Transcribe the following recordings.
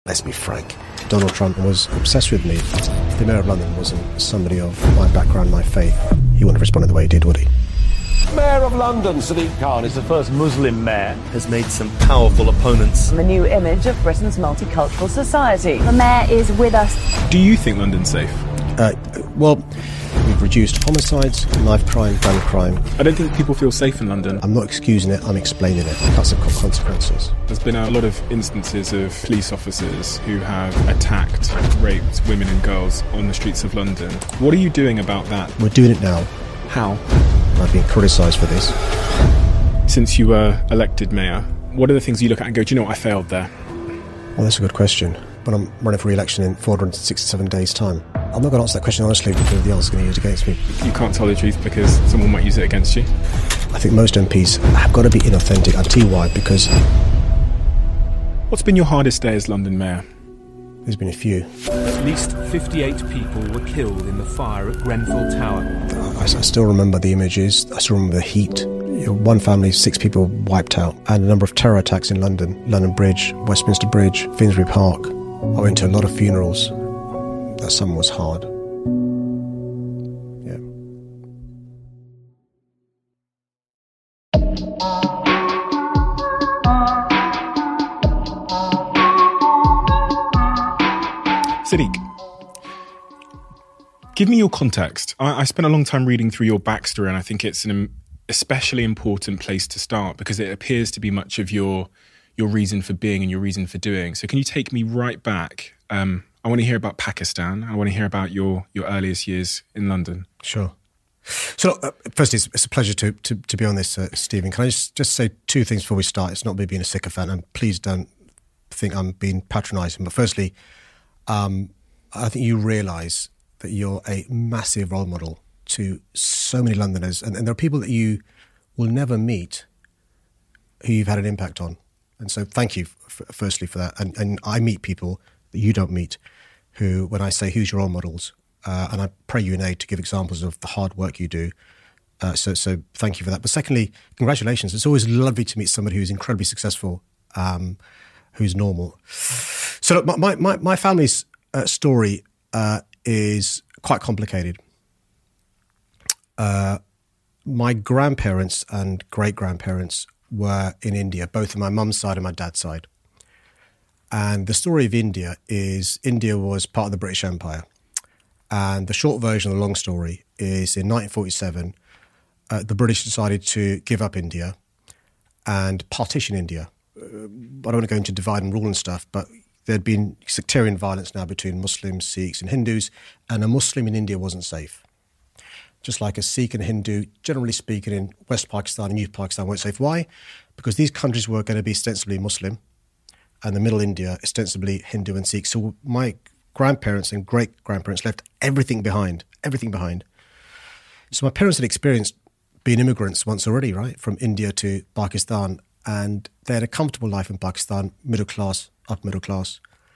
Let's be frank, Donald Trump was obsessed with me. If the Mayor of London wasn't somebody of my background, my faith, he wouldn't have responded the way he did, would he? Mayor of London, Sadiq Khan, is the first Muslim mayor. Has made some powerful opponents. The new image of Britain's multicultural society. The mayor is with us. Do you think London's safe? Well, we've reduced homicides, knife crime, gun crime. I don't think people feel safe in London. I'm not excusing it, I'm explaining it. That's the consequences. There's been a lot of instances of police officers who have attacked, raped women and girls on the streets of London. What are you doing about that? We're doing it now. How? I've been criticised for this. Since you were elected mayor, what are the things you look at and go, do you know what, I failed there? Well, that's a good question. But I'm running for re-election in 467 days' time. I'm not going to answer that question honestly because the answer's going to be used against me. You can't tell the truth because someone might use it against you? I think most MPs have got to be inauthentic. I'll tell you why, because... What's been your hardest day as London mayor? There's been a few. At least 58 people were killed in the fire at Grenfell Tower. I still remember the images. I still remember the heat. One family, 6 people wiped out. And a number of terror attacks in London. London Bridge, Westminster Bridge, Finsbury Park. I went to a lot of funerals. That summer was hard. Yeah. Sadiq, give me your context. I spent a long time reading through your backstory, and I think it's an especially important place to start because it appears to be much of your reason for being and your reason for doing. So can you take me right back? I want to hear about Pakistan. I want to hear about your earliest years in London. Sure. So, firstly, it's a pleasure to be on this, Stephen. Can I just say 2 things before we start? It's not me being a sycophant, and please don't think I'm being patronising. But firstly, I think you realise that you're a massive role model to so many Londoners, and there are people that you will never meet who you've had an impact on. And so thank you, firstly, for that. And I meet people that you don't meet who, when I say, who's your role models, and I pray you in aid to give examples of the hard work you do. So thank you for that. But secondly, congratulations. It's always lovely to meet somebody who's incredibly successful, who's normal. So look, my family's story is quite complicated. My grandparents and great-grandparents were in India, both on my mum's side and my dad's side. And the story of India is India was part of the British Empire. And the short version of the long story is in 1947, the British decided to give up India and partition India. I don't want to go into divide and rule and stuff, but there'd been sectarian violence now between Muslims, Sikhs and Hindus, and a Muslim in India wasn't safe. Just like a Sikh and a Hindu, generally speaking, in West Pakistan and East Pakistan weren't safe. Why? Because these countries were going to be ostensibly Muslim, and the Middle India ostensibly Hindu and Sikh. So my grandparents and great-grandparents left everything behind. So my parents had experienced being immigrants once already, right, from India to Pakistan, and they had a comfortable life in Pakistan, middle class, upper middle class.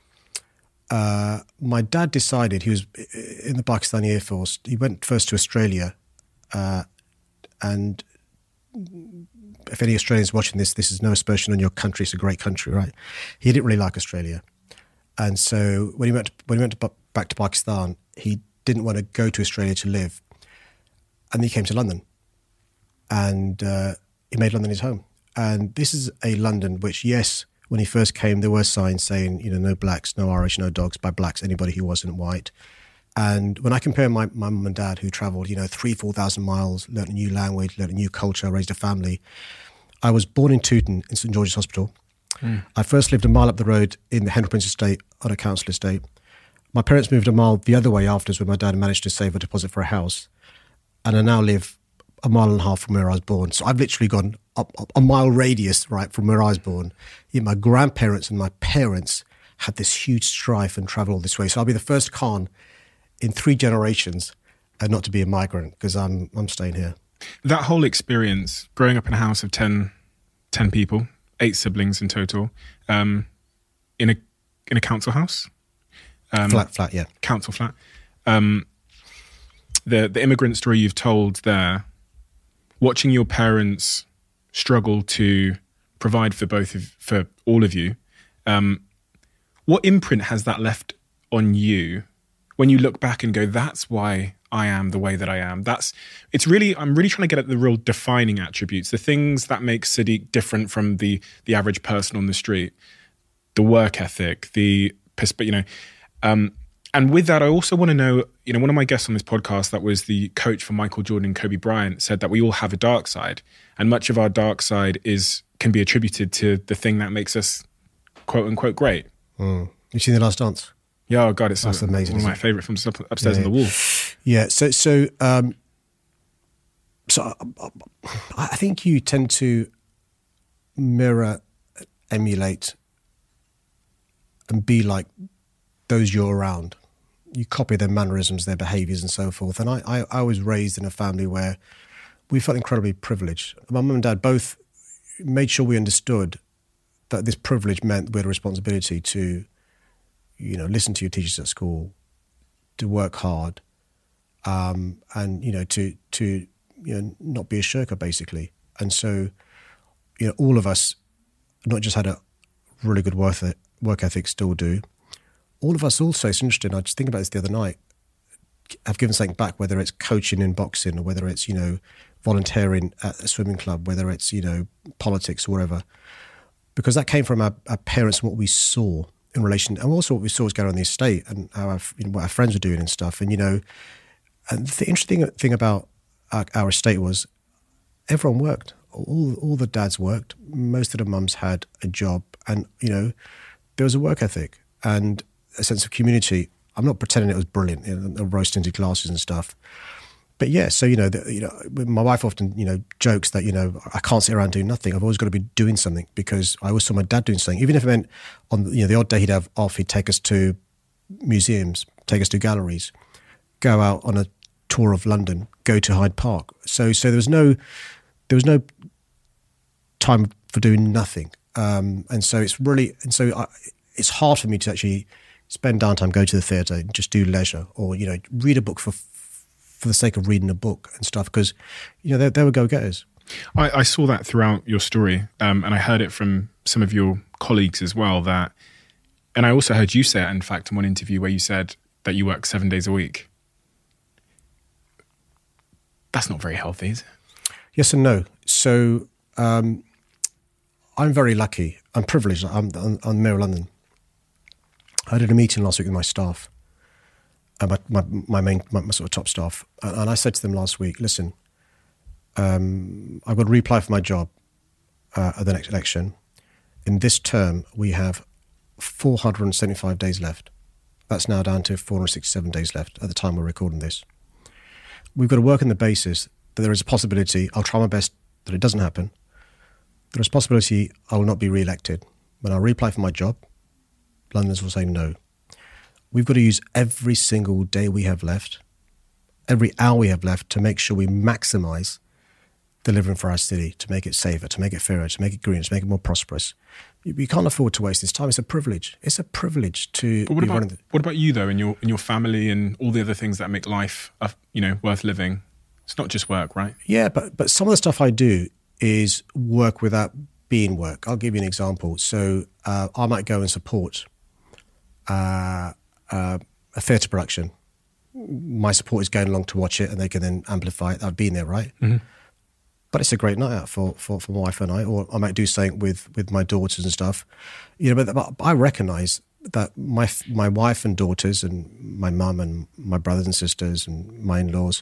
My dad decided, he was in the Pakistani Air Force, he went first to Australia, and if any Australians watching this is no aspersion on your country, it's a great country, right? He didn't really like Australia. And so when he went back to Pakistan, he didn't want to go to Australia to live. And he came to London. And he made London his home. And this is a London which, yes, when he first came, there were signs saying, no blacks, no Irish, no dogs, by blacks, anybody who wasn't white. And when I compare my mum and dad who travelled, 3,000-4,000 miles, learnt a new language, learnt a new culture, raised a family. I was born in Tooting in St George's Hospital. I first lived a mile up the road in the Henry Prince estate on a council estate. My parents moved a mile the other way afterwards when my dad managed to save a deposit for a house. And I now live a mile and a half from where I was born. So I've literally gone up a mile radius, right, from where I was born. My grandparents and my parents had this huge strife and travel all this way. So I'll be the first Khan in 3 generations not to be a migrant because I'm staying here. That whole experience, growing up in a house of 10 people, 8 siblings in total, in a council house? Flat, yeah. Council flat. The immigrant story you've told there, watching your parents struggle to provide for all of you, What imprint has that left on you when you look back and go, that's why I am the way that I am? I'm really trying to get at the real defining attributes, the things that make Sadiq different from the average person on the street, the work ethic, and with that, I also want to know, one of my guests on this podcast that was the coach for Michael Jordan and Kobe Bryant said that we all have a dark side, and much of our dark side can be attributed to the thing that makes us quote unquote great. You've seen The Last Dance? Yeah, oh God, That's amazing. One of my favourite films upstairs on the wall. Yeah, so I think you tend to mirror, emulate, and be like those you're around. You copy their mannerisms, their behaviours and so forth. And I was raised in a family where we felt incredibly privileged. My mum and dad both made sure we understood that this privilege meant we had a responsibility to, listen to your teachers at school, to work hard, and, to not be a shirker, basically. And so, all of us not just had a really good work ethic, still do. All of us also, it's interesting, I just think about this the other night, have given something back, whether it's coaching in boxing or whether it's, volunteering at a swimming club, whether it's, politics or whatever. Because that came from our parents and what we saw in relation, and also what we saw was going on in the estate and how what our friends were doing and stuff. And, and the interesting thing about our estate was everyone worked. All the dads worked. Most of the mums had a job, and, there was a work ethic and a sense of community. I'm not pretending it was brilliant, the rose-tinted glasses and stuff. But yeah, so, my wife often, jokes that, I can't sit around doing nothing. I've always got to be doing something because I always saw my dad doing something. Even if it meant on, the odd day he'd have off, he'd take us to museums, take us to galleries, go out on a tour of London, go to Hyde Park. So there was no time for doing nothing. And so it's hard for me to actually spend downtime, go to the theatre, and just do leisure, or read a book for the sake of reading a book and stuff, because they were go-getters. I saw that throughout your story, and I heard it from some of your colleagues as well. And I also heard you say it, in fact, in one interview where you said that you work 7 days a week. That's not very healthy, is it? Yes and no. So I'm very lucky. I'm privileged. I'm Mayor of London. I did a meeting last week with my staff, my sort of top staff, and I said to them last week, listen, I've got to reapply for my job at the next election. In this term, we have 475 days left. That's now down to 467 days left at the time we're recording this. We've got to work on the basis that there is a possibility, I'll try my best that it doesn't happen, there is a possibility I will not be re-elected. When I reapply for my job, Londoners will say no. We've got to use every single day we have left, every hour we have left, to make sure we maximise delivering for our city, to make it safer, to make it fairer, to make it greener, to make it more prosperous. We can't afford to waste this time. It's a privilege. It's a privilege to. But what about you though, in your family and all the other things that make life, worth living? It's not just work, right? Yeah, but some of the stuff I do is work without being work. I'll give you an example. So I might go and support a theatre production. My support is going along to watch it, and they can then amplify it. I've been there, right? Mm-hmm. But it's a great night out for my wife and I, or I might do something with my daughters and stuff. But I recognise that my wife and daughters and my mum and my brothers and sisters and my in-laws,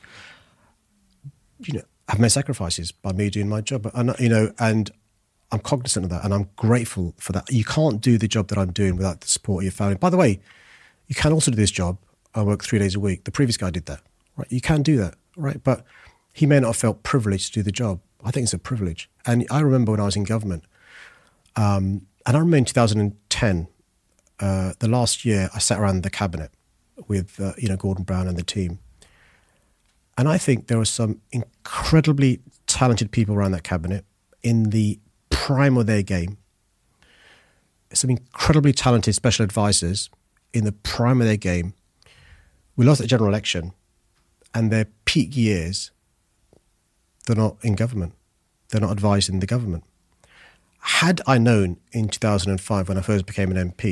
have made sacrifices by me doing my job. And I'm cognizant of that, and I'm grateful for that. You can't do the job that I'm doing without the support of your family. By the way, you can also do this job. I work 3 days a week. The previous guy did that, right? You can do that, right? But he may not have felt privileged to do the job. I think it's a privilege. And I remember when I was in government, and I remember in 2010, the last year, I sat around the cabinet with Gordon Brown and the team. And I think there were some incredibly talented people around that cabinet in the prime of their game. Some incredibly talented special advisors in the prime of their game. We lost the general election, and their peak years, they're not in government. They're not advising the government. Had I known in 2005, when I first became an MP,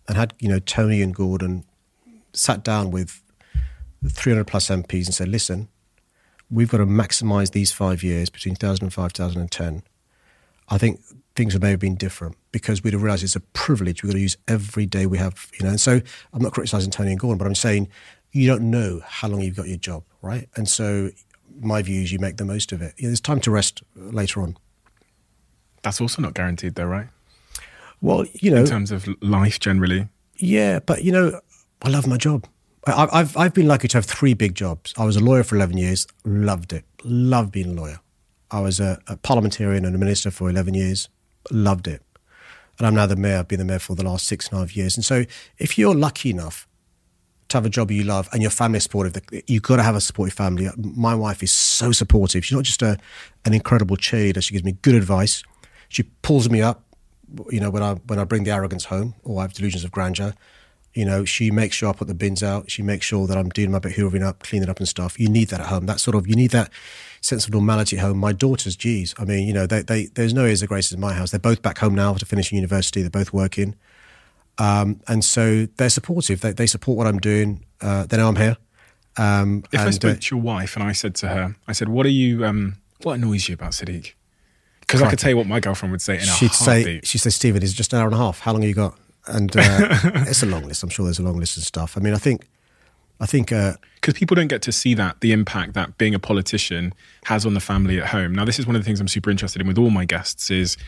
and had, Tony and Gordon sat down with 300 plus MPs and said, listen, we've got to maximise these 5 years between 2005 2010. I think things would maybe have been different because we'd have realised it's a privilege we've got to use every day we have, And so I'm not criticising Tony and Gordon, but I'm saying you don't know how long you've got your job, right? And so my view is you make the most of it. There's time to rest later on. That's also not guaranteed though, right? Well, in terms of life generally. Yeah, but I love my job. I've been lucky to have 3 big jobs. I was a lawyer for 11 years, loved it, loved being a lawyer. I was a parliamentarian and a minister for 11 years, loved it. And I'm now the mayor. I've been the mayor for the last 6.5 years. And so if you're lucky enough to have a job you love and your family is supportive, you've got to have a supportive family. My wife is so supportive. She's not just an incredible cheerleader. She gives me good advice. She pulls me up, when I bring the arrogance home or I have delusions of grandeur. She makes sure I put the bins out. She makes sure that I'm doing my bit, hoovering up, cleaning up and stuff. You need that at home. You need that sense of normality at home. My daughters, geez, there's no airs of grace in my house. They're both back home now after finishing university. They're both working. And so they're supportive. They support what I'm doing. They know I'm here. If I spoke to your wife and I said to her, what annoys you about Sadiq? Because I could tell you what my girlfriend would say in a heartbeat. She'd say, Stephen, it's just an hour and a half. How long have you got? And it's a long list. I'm sure there's a long list of stuff. I think because people don't get to see the impact that being a politician has on the family at home. Now, this is one of the things I'm super interested in with all my guests is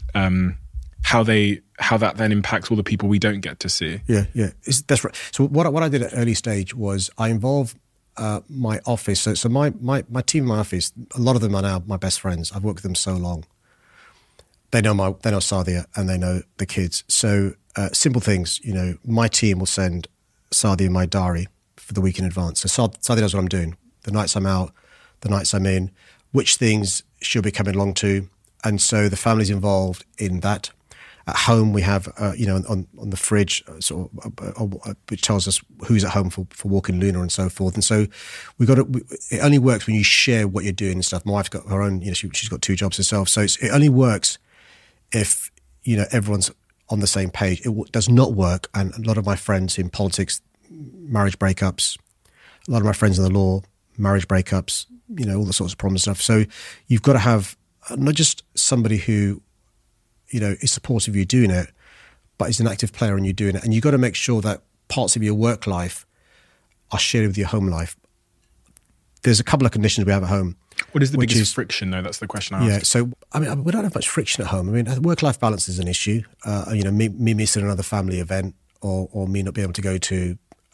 how that then impacts all the people we don't get to see. Yeah, that's right. So what I did at early stage was I involved my office. So my team in my office, a lot of them are now my best friends. I've worked with them so long. They know Sadia and they know the kids. So simple things, my team will send Sadia my diary for the week in advance. So Sadia knows what I'm doing. The nights I'm out, the nights I'm in, which things she'll be coming along to. And so the family's involved in that. At home, we have, on the fridge, which tells us who's at home for walking Luna and so forth. And so it only works when you share what you're doing and stuff. My wife's got her own, she's got 2 jobs herself. So it only works if, everyone's on the same page. It does not work. And a lot of my friends in politics, marriage breakups, a lot of my friends in the law, marriage breakups, all the sorts of problems and stuff. So you've got to have not just somebody who, is supportive of you doing it, but is an active player and you're doing it. And you've got to make sure that parts of your work life are shared with your home life. There's a couple of conditions we have at home. What is the biggest friction, though? That's the question I asked. Yeah, so, we don't have much friction at home. Work-life balance is an issue. Me missing another family event or me not being able to go to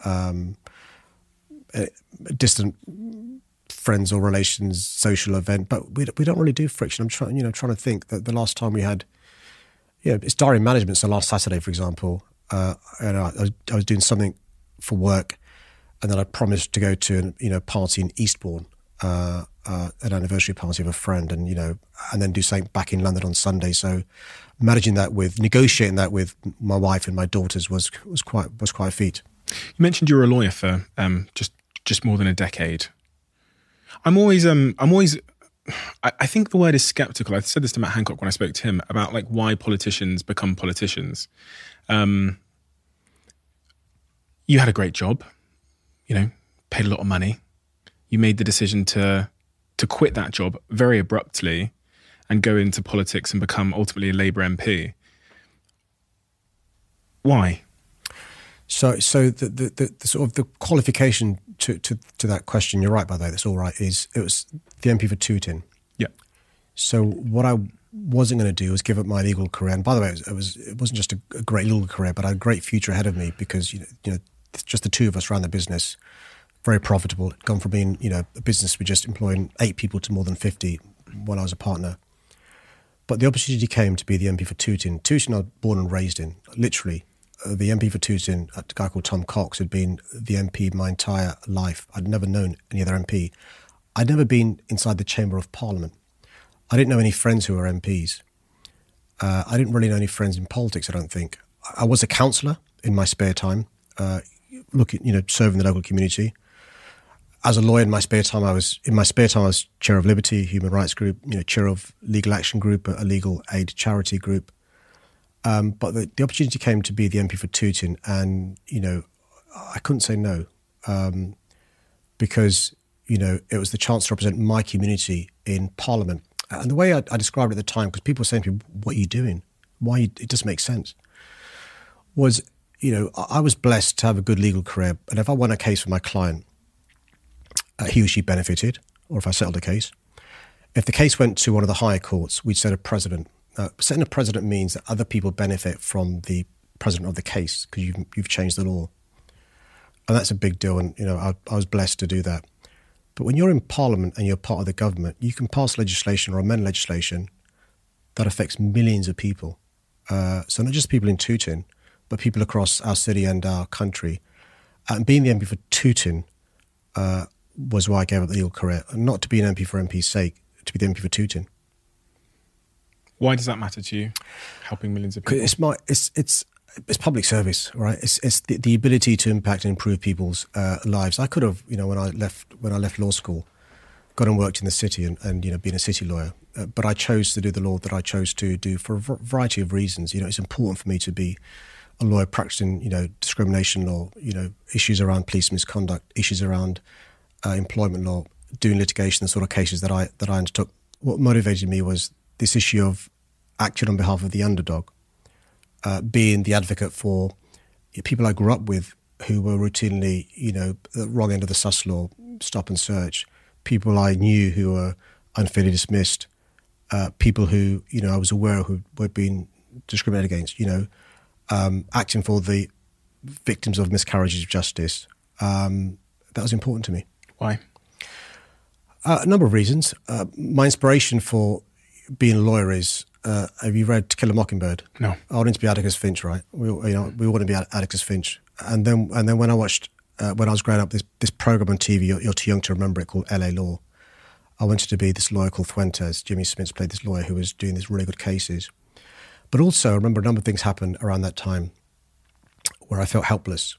a distant friends or relations social event. But we don't really do friction. I'm trying to think that the last time we had, it's diary management. So last Saturday, for example, I was doing something for work, and then I promised to go to a party in Eastbourne, an anniversary party of a friend, and and then do something back in London on Sunday. So negotiating that with my wife and my daughters was quite a feat. You mentioned you were a lawyer for just more than a decade. I think the word is skeptical. I said this to Matt Hancock when I spoke to him about why politicians become politicians. You had a great job, paid a lot of money. You made the decision to quit that job very abruptly and go into politics and become ultimately a Labour MP. Why? So the sort of the qualification to that question, you're right, by the way, that's all right, it was the MP for Tooting. Yeah. So what I wasn't going to do was give up my legal career. And by the way, it wasn't just a great legal career, but I had a great future ahead of me because, just the 2 of us ran the business, very profitable, gone from being, a business with just employing 8 people to more than 50 when I was a partner. But the opportunity came to be the MP for Tooting. Tooting I was born and raised in, literally. The MP for Tooting, a guy called Tom Cox, had been the MP my entire life. I'd never known any other MP. I'd never been inside the Chamber of Parliament. I didn't know any friends who were MPs. I didn't really know any friends in politics, I don't think. I was a councillor in my spare time, serving the local community. As a lawyer in my spare time, I was chair of Liberty, Human Rights Group, chair of Legal Action Group, a legal aid charity group. But the opportunity came to be the MP for Tooting, and, I couldn't say no, because, it was the chance to represent my community in Parliament. And the way I described it at the time, because people were saying to me, what are you doing? It doesn't make sense, was, I was blessed to have a good legal career. And if I won a case for my client, he or she benefited, or if I settled a case. If the case went to one of the higher courts, we'd set a precedent. Setting a precedent means that other people benefit from the precedent of the case because you've changed the law. And that's a big deal. And, I was blessed to do that. But when you're in Parliament and you're part of the government, you can pass legislation or amend legislation that affects millions of people. So not just people in Tooting, but people across our city and our country. And being the MP for Tooting was why I gave up the legal career. And not to be an MP for MP's sake, to be the MP for Tooting. Why does that matter to you, helping millions of people? It's public service, right? It's the ability to impact and improve people's lives. I could have, when I left law school, gone and worked in the city and been a city lawyer. But I chose to do the law that I chose to do for a variety of reasons. It's important for me to be a lawyer practicing, discrimination law, issues around police misconduct, issues around employment law, doing litigation, the sort of cases that I undertook. What motivated me was this issue of acting on behalf of the underdog, being the advocate for people I grew up with who were routinely, the wrong end of the sus law, stop and search, people I knew who were unfairly dismissed, people who, I was aware who were being discriminated against, acting for the victims of miscarriages of justice. That was important to me. Why? A number of reasons. My inspiration for being a lawyer is, have you read To Kill a Mockingbird? No. I wanted to be Atticus Finch, right? We want to be Atticus Finch. And then when I watched, when I was growing up, this program on TV, you're too young to remember it, called LA Law. I wanted to be this lawyer called Fuentes. Jimmy Smits played this lawyer who was doing these really good cases. But also, I remember a number of things happened around that time where I felt helpless.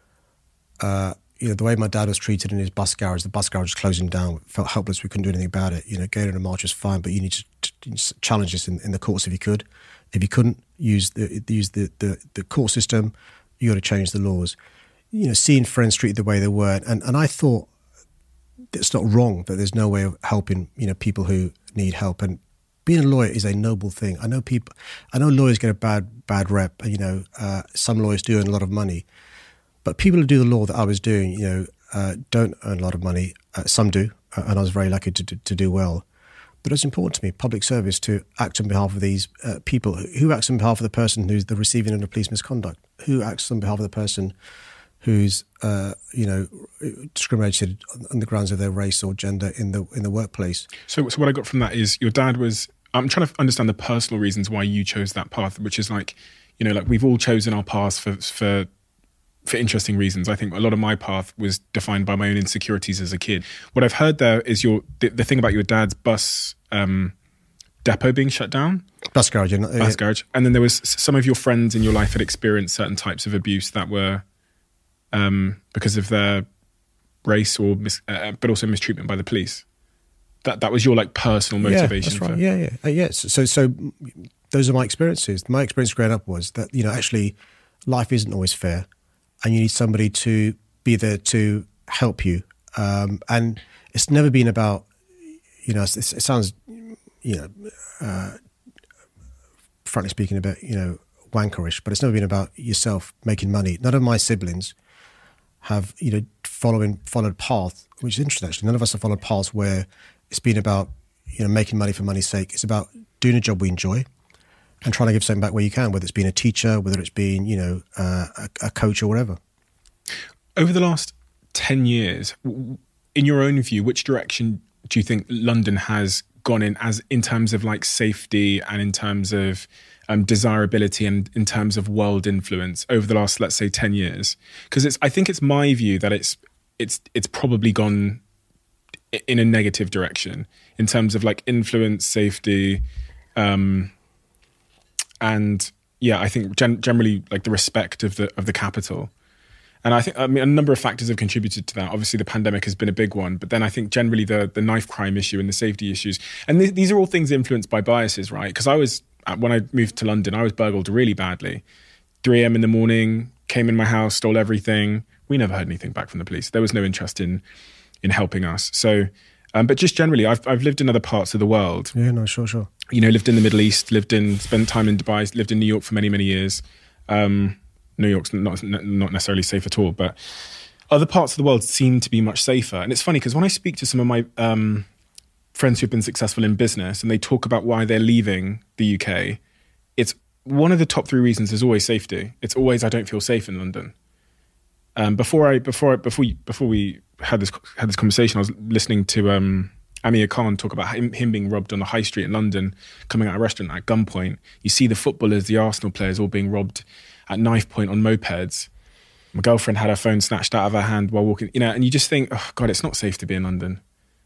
The way my dad was treated in his bus garage, the bus garage was closing down, felt helpless, we couldn't do anything about it. Going on a march was fine, but you need to challenge this in the courts if you could. If you couldn't, use the court system, you got to change the laws. Seeing friends treated the way they were. And I thought it's not wrong that there's no way of helping, people who need help. And being a lawyer is a noble thing. I know lawyers get a bad rep, some lawyers do earn a lot of money. But people who do the law that I was doing, don't earn a lot of money. Some do, and I was very lucky to do well. But it's important to me, public service, to act on behalf of these people. Who acts on behalf of the person who's the receiving end of police misconduct? Who acts on behalf of the person who's, discriminated on the grounds of their race or gender in the workplace? So what I got from that is your dad was. I'm trying to understand the personal reasons why you chose that path, which is like we've all chosen our paths for interesting reasons. I think a lot of my path was defined by my own insecurities as a kid. What I've heard there is the thing about your dad's bus depot being shut down. Bus garage. Bus garage. And then there was some of your friends in your life had experienced certain types of abuse that were because of their race or but also mistreatment by the police. That was your personal motivation. Yeah, that's right. Yeah. So those are my experiences. My experience growing up was that, actually life isn't always fair. And you need somebody to be there to help you. And it's never been about, it sounds, frankly speaking, a bit, wankerish, but it's never been about yourself making money. None of my siblings have, followed path, which is interesting actually. None of us have followed paths where it's been about, making money for money's sake. It's about doing a job we enjoy and trying to give something back where you can, whether it's being a teacher, whether it's being, a coach or whatever. Over the last 10 years, in your own view, which direction do you think London has gone in terms of safety and in terms of desirability and in terms of world influence over the last, let's say, 10 years? Because I think it's my view that it's probably gone in a negative direction in terms of influence, safety, and yeah, I think generally the respect of the capital. And I think, a number of factors have contributed to that. Obviously, the pandemic has been a big one, but then I think generally the knife crime issue and the safety issues. And these are all things influenced by biases, right? Because I was when I moved to London, I was burgled really badly. 3 a.m. in the morning, came in my house, stole everything. We never heard anything back from the police. There was no interest in helping us. So, but just generally, I've lived in other parts of the world. Yeah, no, sure. You know, lived in the Middle East, spent time in Dubai, lived in New York for many, many years. New York's not necessarily safe at all, but other parts of the world seem to be much safer. And it's funny because when I speak to some of my friends who've been successful in business and they talk about why they're leaving the UK, it's one of the top 3 reasons is always safety. It's always, I don't feel safe in London. Before we had this conversation, I was listening to Amir Khan talk about him being robbed on the high street in London, coming out of a restaurant at gunpoint. You see the footballers, the Arsenal players, all being robbed at knife point on mopeds. My girlfriend had her phone snatched out of her hand while walking, you know, and you just think, oh God, it's not safe to be in London.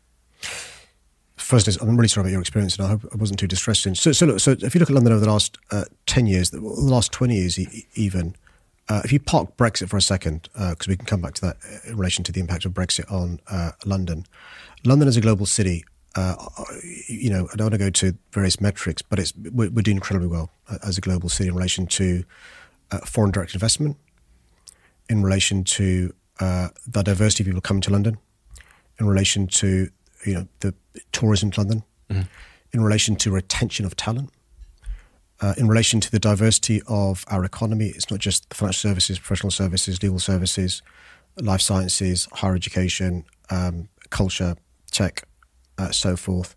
First, I'm really sorry about your experience, and I hope I wasn't too distressing. So if you look at London over the last 10 years, the last 20 years even, if you park Brexit for a second, because we can come back to that in relation to the impact of Brexit on London. London is a global city. You know, I don't want to go to various metrics, but we're doing incredibly well as a global city in relation to foreign direct investment, in relation to the diversity of people coming to London, in relation to, you know, the tourism to London, in relation to retention of talent, in relation to the diversity of our economy. It's not just the financial services, professional services, legal services, life sciences, higher education, culture, tech, so forth.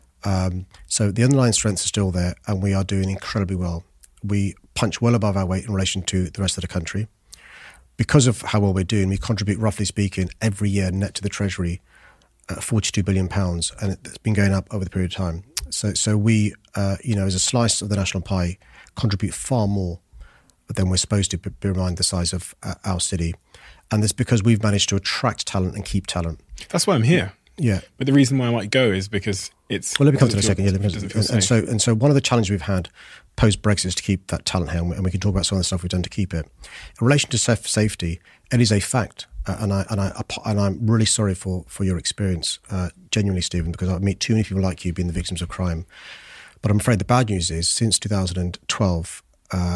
So the underlying strengths are still there, and we are doing incredibly well. We punch well above our weight in relation to the rest of the country. Because of how well we're doing, we contribute, roughly speaking, every year net to the Treasury, £42 billion, and it's been going up over the period of time. So we, you know, as a slice of the national pie, contribute far more than we're supposed to, bear in mind the size of our city. And that's because we've managed to attract talent and keep talent. That's why I'm here. Yeah. But the reason why I might go is because it's... Well, let me come to that in a second. And so one of the challenges we've had post-Brexit is to keep that talent here, and we can talk about some of the stuff we've done to keep it. In relation to safety, it is a fact, and I'm really sorry for your experience, genuinely, Stephen, because I meet too many people like you being the victims of crime. But I'm afraid the bad news is, since 2012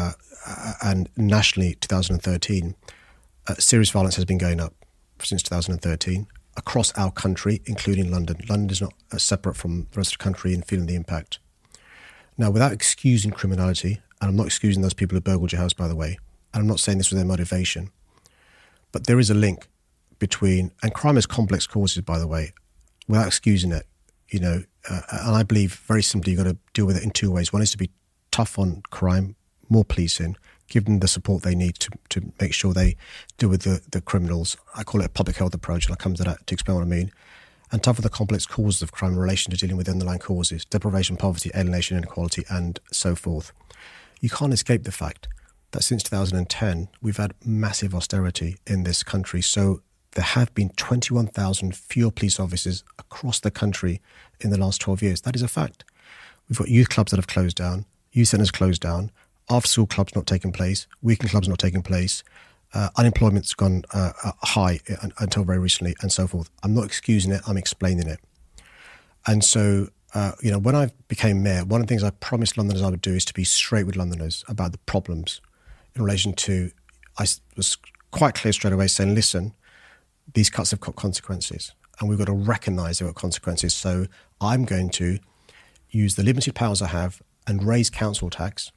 and nationally 2013, serious violence has been going up since 2013 across our country, including London. London is not separate from the rest of the country in feeling the impact. Now, without excusing criminality, and I'm not excusing those people who burgled your house, by the way, and I'm not saying this was their motivation, but there is a link between, and crime has complex causes, by the way, without excusing it, you know, and I believe very simply you've got to deal with it in 2 ways. One is to be tough on crime, more policing, give them the support they need to make sure they deal with the criminals. I call it a public health approach, and I'll come to that to explain what I mean. And tough with the complex causes of crime in relation to dealing with the underlying causes, deprivation, poverty, alienation, inequality, and so forth. You can't escape the fact that since 2010, we've had massive austerity in this country. So there have been 21,000 fewer police officers across the country in the last 12 years. That is a fact. We've got youth clubs that have closed down, youth centres closed down, after-school clubs not taking place, weekend clubs not taking place, unemployment's gone high until very recently, and so forth. I'm not excusing it, I'm explaining it. And so, you know, when I became mayor, one of the things I promised Londoners I would do is to be straight with Londoners about the problems in relation to, I was quite clear straight away saying, listen, these cuts have got consequences, and we've got to recognise they've got consequences. So I'm going to use the limited powers I have and raise council tax.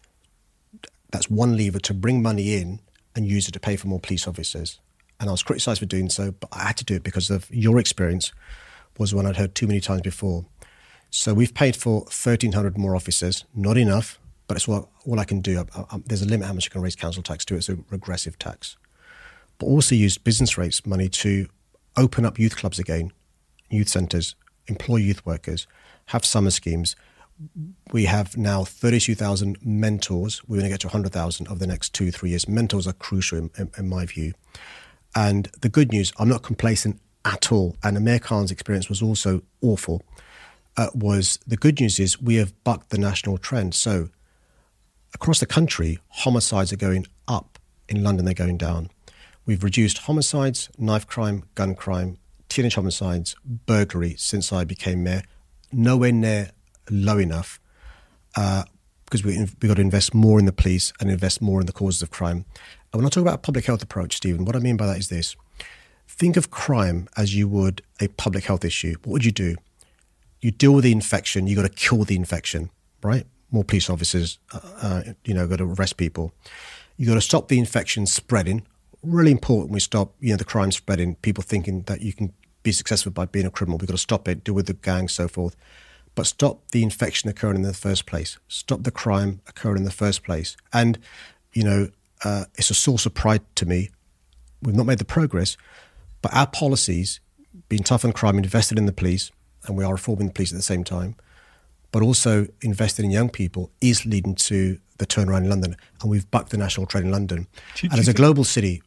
That's one lever to bring money in and use it to pay for more police officers. And I was criticised for doing so, but I had to do it because of your experience was one I'd heard too many times before. So we've paid for 1,300 more officers, not enough, but it's all I can do. There's a limit how much you can raise council tax to. It's a regressive tax. But also used business rates money to open up youth clubs again, youth centres, employ youth workers, have summer schemes. We have now 32,000 mentors. We're going to get to 100,000 over the next 2-3 years. Mentors are crucial in my view. And the good news, I'm not complacent at all. And Amir Khan's experience was also awful. The good news is we have bucked the national trend. So across the country, homicides are going up. In London, they're going down. We've reduced homicides, knife crime, gun crime, teenage homicides, burglary since I became mayor. Nowhere near low enough. because we've got to invest more in the police and invest more in the causes of crime. And when I talk about a public health approach, Stephen, what I mean by that is this. Think of crime as you would a public health issue. What would you do? You deal with the infection. You got to kill the infection, right? More police officers, got to arrest people. You got to stop the infection spreading. Really important. We stop, the crime spreading. People thinking that you can be successful by being a criminal. We've got to stop it. Deal with the gangs, so forth. But stop the infection occurring in the first place. Stop the crime occurring in the first place. And it's a source of pride to me. We've not made the progress. But our policies, being tough on crime, invested in the police, and we are reforming the police at the same time, but also invested in young people, is leading to the turnaround in London. And we've bucked the national trend in London. And as a global city,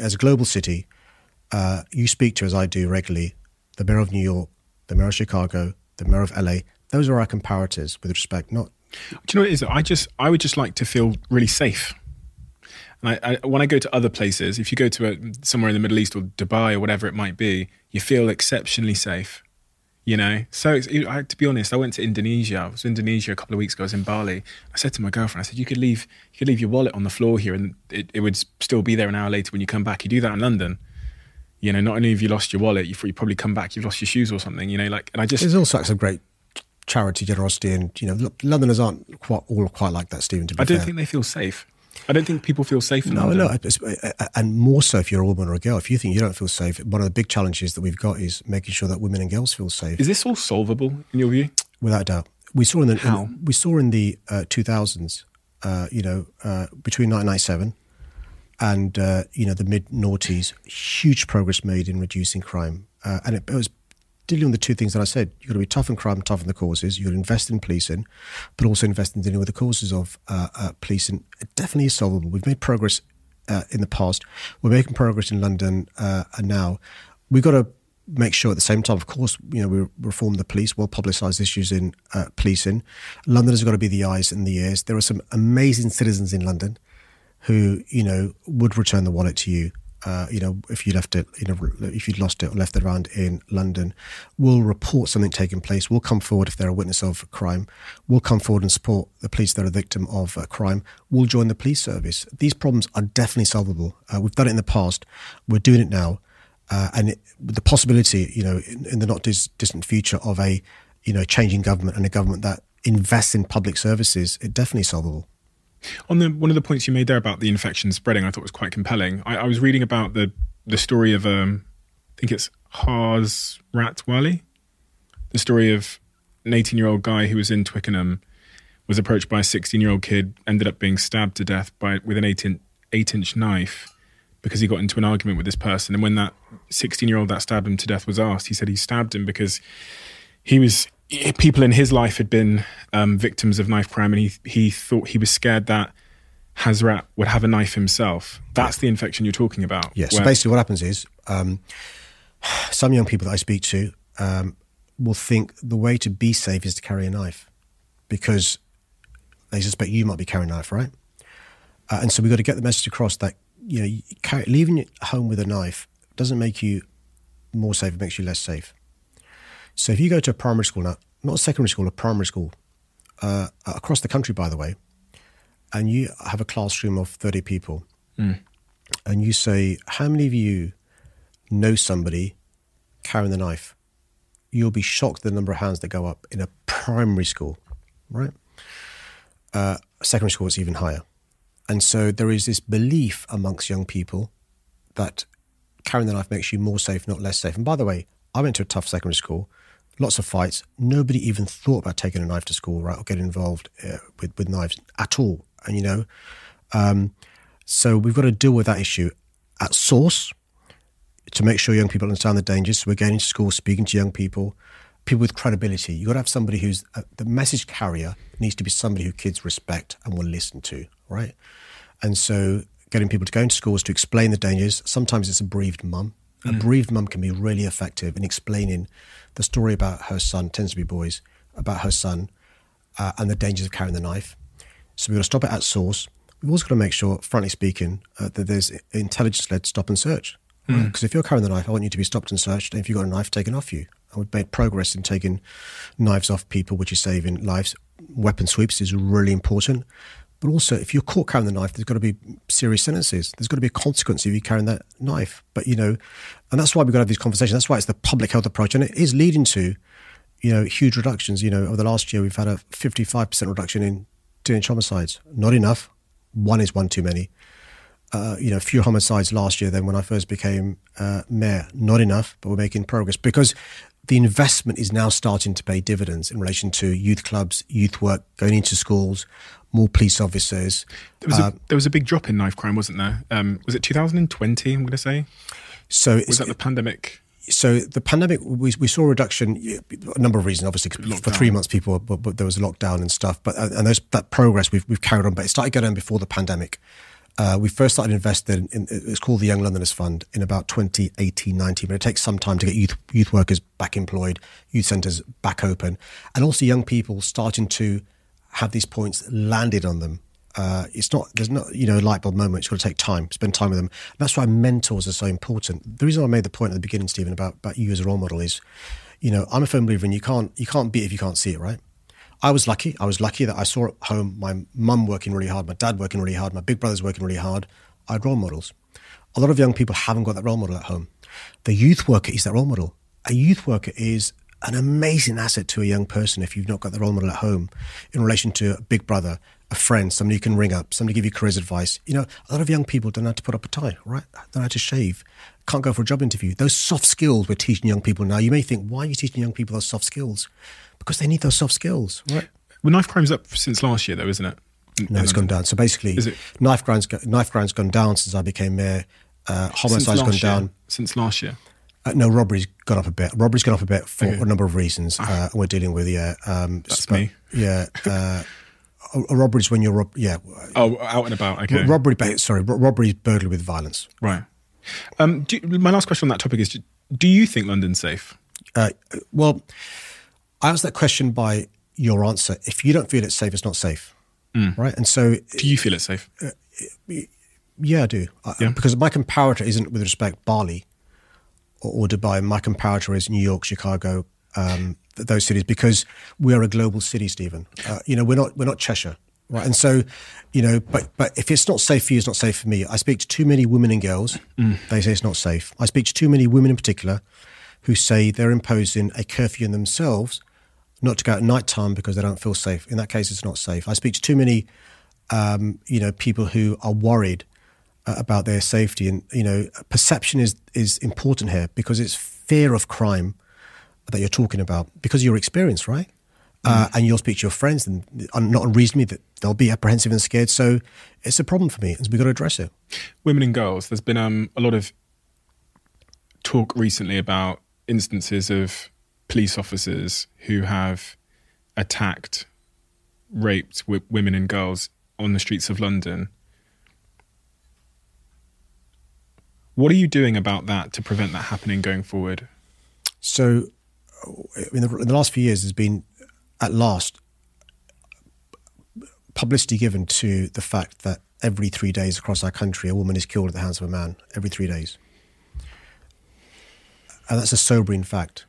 you speak to, as I do regularly, the mayor of New York, the mayor of Chicago, the mayor of LA. Those are our comparators with respect. Not. Do you know what it is? I would just like to feel really safe. And when I go to other places, if you go to somewhere in the Middle East or Dubai or whatever it might be, you feel exceptionally safe, So to be honest, I went to Indonesia. I was in Indonesia a couple of weeks ago. I was in Bali. I said to my girlfriend, I said, you could leave your wallet on the floor here and it would still be there an hour later when you come back. You do that in London. Not only have you lost your wallet, you probably come back, you've lost your shoes or something, and I just... There's all sorts of great charity, generosity, and, Londoners aren't quite like that, Stephen, to be fair. I don't think they feel safe. I don't think people feel safe in London. No, and more so if you're a woman or a girl. If you think you don't feel safe, one of the big challenges that we've got is making sure that women and girls feel safe. Is this all solvable in your view? Without a doubt. We saw in the 2000s, between 1997 and the mid-noughties, huge progress made in reducing crime, and it was dealing with the two things that I said. You've got to be tough on crime, tough on the causes. You've got to invest in policing, but also invest in dealing with the causes of policing. It definitely is solvable. We've made progress in the past. We're making progress in London and now. We've got to make sure at the same time, of course, we reform the police, well-publicised issues in policing. London has got to be the eyes and the ears. There are some amazing citizens in London who, would return the wallet to you. If you left it, if you'd lost it or left it around in London, will report something taking place, will come forward if they're a witness of crime, will come forward and support the police that are a victim of crime, will join the police service. These problems are definitely solvable. We've done it in the past. We're doing it now. And with the possibility, in the not distant future of a, changing government and a government that invests in public services, it's definitely solvable. On one of the points you made there about the infection spreading, I thought was quite compelling. I was reading about the story of, I think it's Hazrat Wali, the story of an 18-year-old guy who was in Twickenham, was approached by a 16-year-old kid, ended up being stabbed to death with an 8-inch knife because he got into an argument with this person. And when that 16-year-old that stabbed him to death was asked, he said he stabbed him because people in his life had been victims of knife crime, and he thought, he was scared that Hazrat would have a knife himself. That's the infection you're talking about. Yes. So basically what happens is some young people that I speak to will think the way to be safe is to carry a knife because they suspect you might be carrying a knife, right? And so we've got to get the message across that leaving your home with a knife doesn't make you more safe, it makes you less safe. So if you go to a primary school now, not a secondary school, a primary school, across the country, by the way, and you have a classroom of 30 people, and you say, how many of you know somebody carrying the knife? You'll be shocked at the number of hands that go up in a primary school, right? Secondary school is even higher. And so there is this belief amongst young people that carrying the knife makes you more safe, not less safe. And by the way, I went to a tough secondary school. Lots of fights. Nobody even thought about taking a knife to school, right, or getting involved with knives at all. And, so we've got to deal with that issue at source to make sure young people understand the dangers. So we're getting into school, speaking to young people with credibility. You've got to have somebody who's the message carrier needs to be somebody who kids respect and will listen to, right? And so getting people to go into schools to explain the dangers. Sometimes it's a bereaved mum. A bereaved mum can be really effective in explaining the story about her son, tends to be boys, about her son and the dangers of carrying the knife. So we've got to stop it at source. We've also got to make sure, frankly speaking, that there's intelligence-led stop and search. Because if you're carrying the knife, I want you to be stopped and searched. And if you've got a knife, taken off you. And we've made progress in taking knives off people, which is saving lives. weapon sweeps is really important. But also, if you're caught carrying the knife, there's got to be serious sentences. There's got to be a consequence if you carry that knife. But, and that's why we've got to have these conversations. That's why it's the public health approach. And it is leading to, huge reductions. Over the last year, we've had a 55% reduction in teenage homicides. Not enough. One is one too many. Fewer homicides last year than when I first became mayor. Not enough, but we're making progress because the investment is now starting to pay dividends in relation to youth clubs, youth work, going into schools, more police officers. There was a big drop in knife crime, wasn't there? Was it 2020, I'm going to say? So was that the pandemic? So the pandemic, we saw a reduction, a number of reasons, obviously, for 3 months people, but there was a lockdown and stuff. But that progress we've carried on, but it started going on before the pandemic. We first started investing in it's called the Young Londoners Fund in about 2018-19, but it takes some time to get youth workers back employed, youth centres back open, and also young people starting to have these points landed on them. There's not a light bulb moment. It's got to take time, spend time with them. And that's why mentors are so important. The reason I made the point at the beginning, Stephen, about you as a role model is, I'm a firm believer in you can't beat it if you can't see it, right? I was lucky that I saw at home my mum working really hard, my dad working really hard, my big brother's working really hard. I had role models. A lot of young people haven't got that role model at home. The youth worker is that role model. A youth worker is an amazing asset to a young person if you've not got the role model at home in relation to a big brother, a friend, somebody you can ring up, somebody give you careers advice. A lot of young people don't know how to put up a tie, right? Don't know how to shave, can't go for a job interview. Those soft skills we're teaching young people now. You may think, why are you teaching young people those soft skills? Because they need those soft skills, right? Well, knife crime's up since last year, though, isn't it? No, it's gone down. So basically, knife crime's gone down since I became mayor. Homicide's gone down. Since last year? No, robbery's gone up a bit. Robbery's gone up a bit for a number of reasons. We're dealing with, That's me. Yeah. A robbery's when you're, Oh, out and about, okay. Robbery's burglary with violence. Right. My last question on that topic is, do you think London's safe? Well, I asked that question by your answer. If you don't feel it's safe, it's not safe, right? And so, do you feel it's safe? Yeah, I do. Because my comparator isn't, with respect, Bali or Dubai. My comparator is New York, Chicago, those cities, because we're a global city, Stephen. We're not Cheshire, right? And so, but if it's not safe for you, it's not safe for me. I speak to too many women and girls. They say it's not safe. I speak to too many women in particular who say they're imposing a curfew on themselves not to go out at night time because they don't feel safe. In that case, it's not safe. I speak to too many, people who are worried about their safety. And, perception is important here because it's fear of crime that you're talking about because of your experience, right? And you'll speak to your friends and not unreasonably that they'll be apprehensive and scared. So it's a problem for me and we've got to address it. Women and girls, there's been a lot of talk recently about instances of police officers who have attacked, raped women and girls on the streets of London. What are you doing about that to prevent that happening going forward? So, in the last few years, there's been, at last, publicity given to the fact that every 3 days across our country, a woman is killed at the hands of a man. Every 3 days. And that's a sobering fact.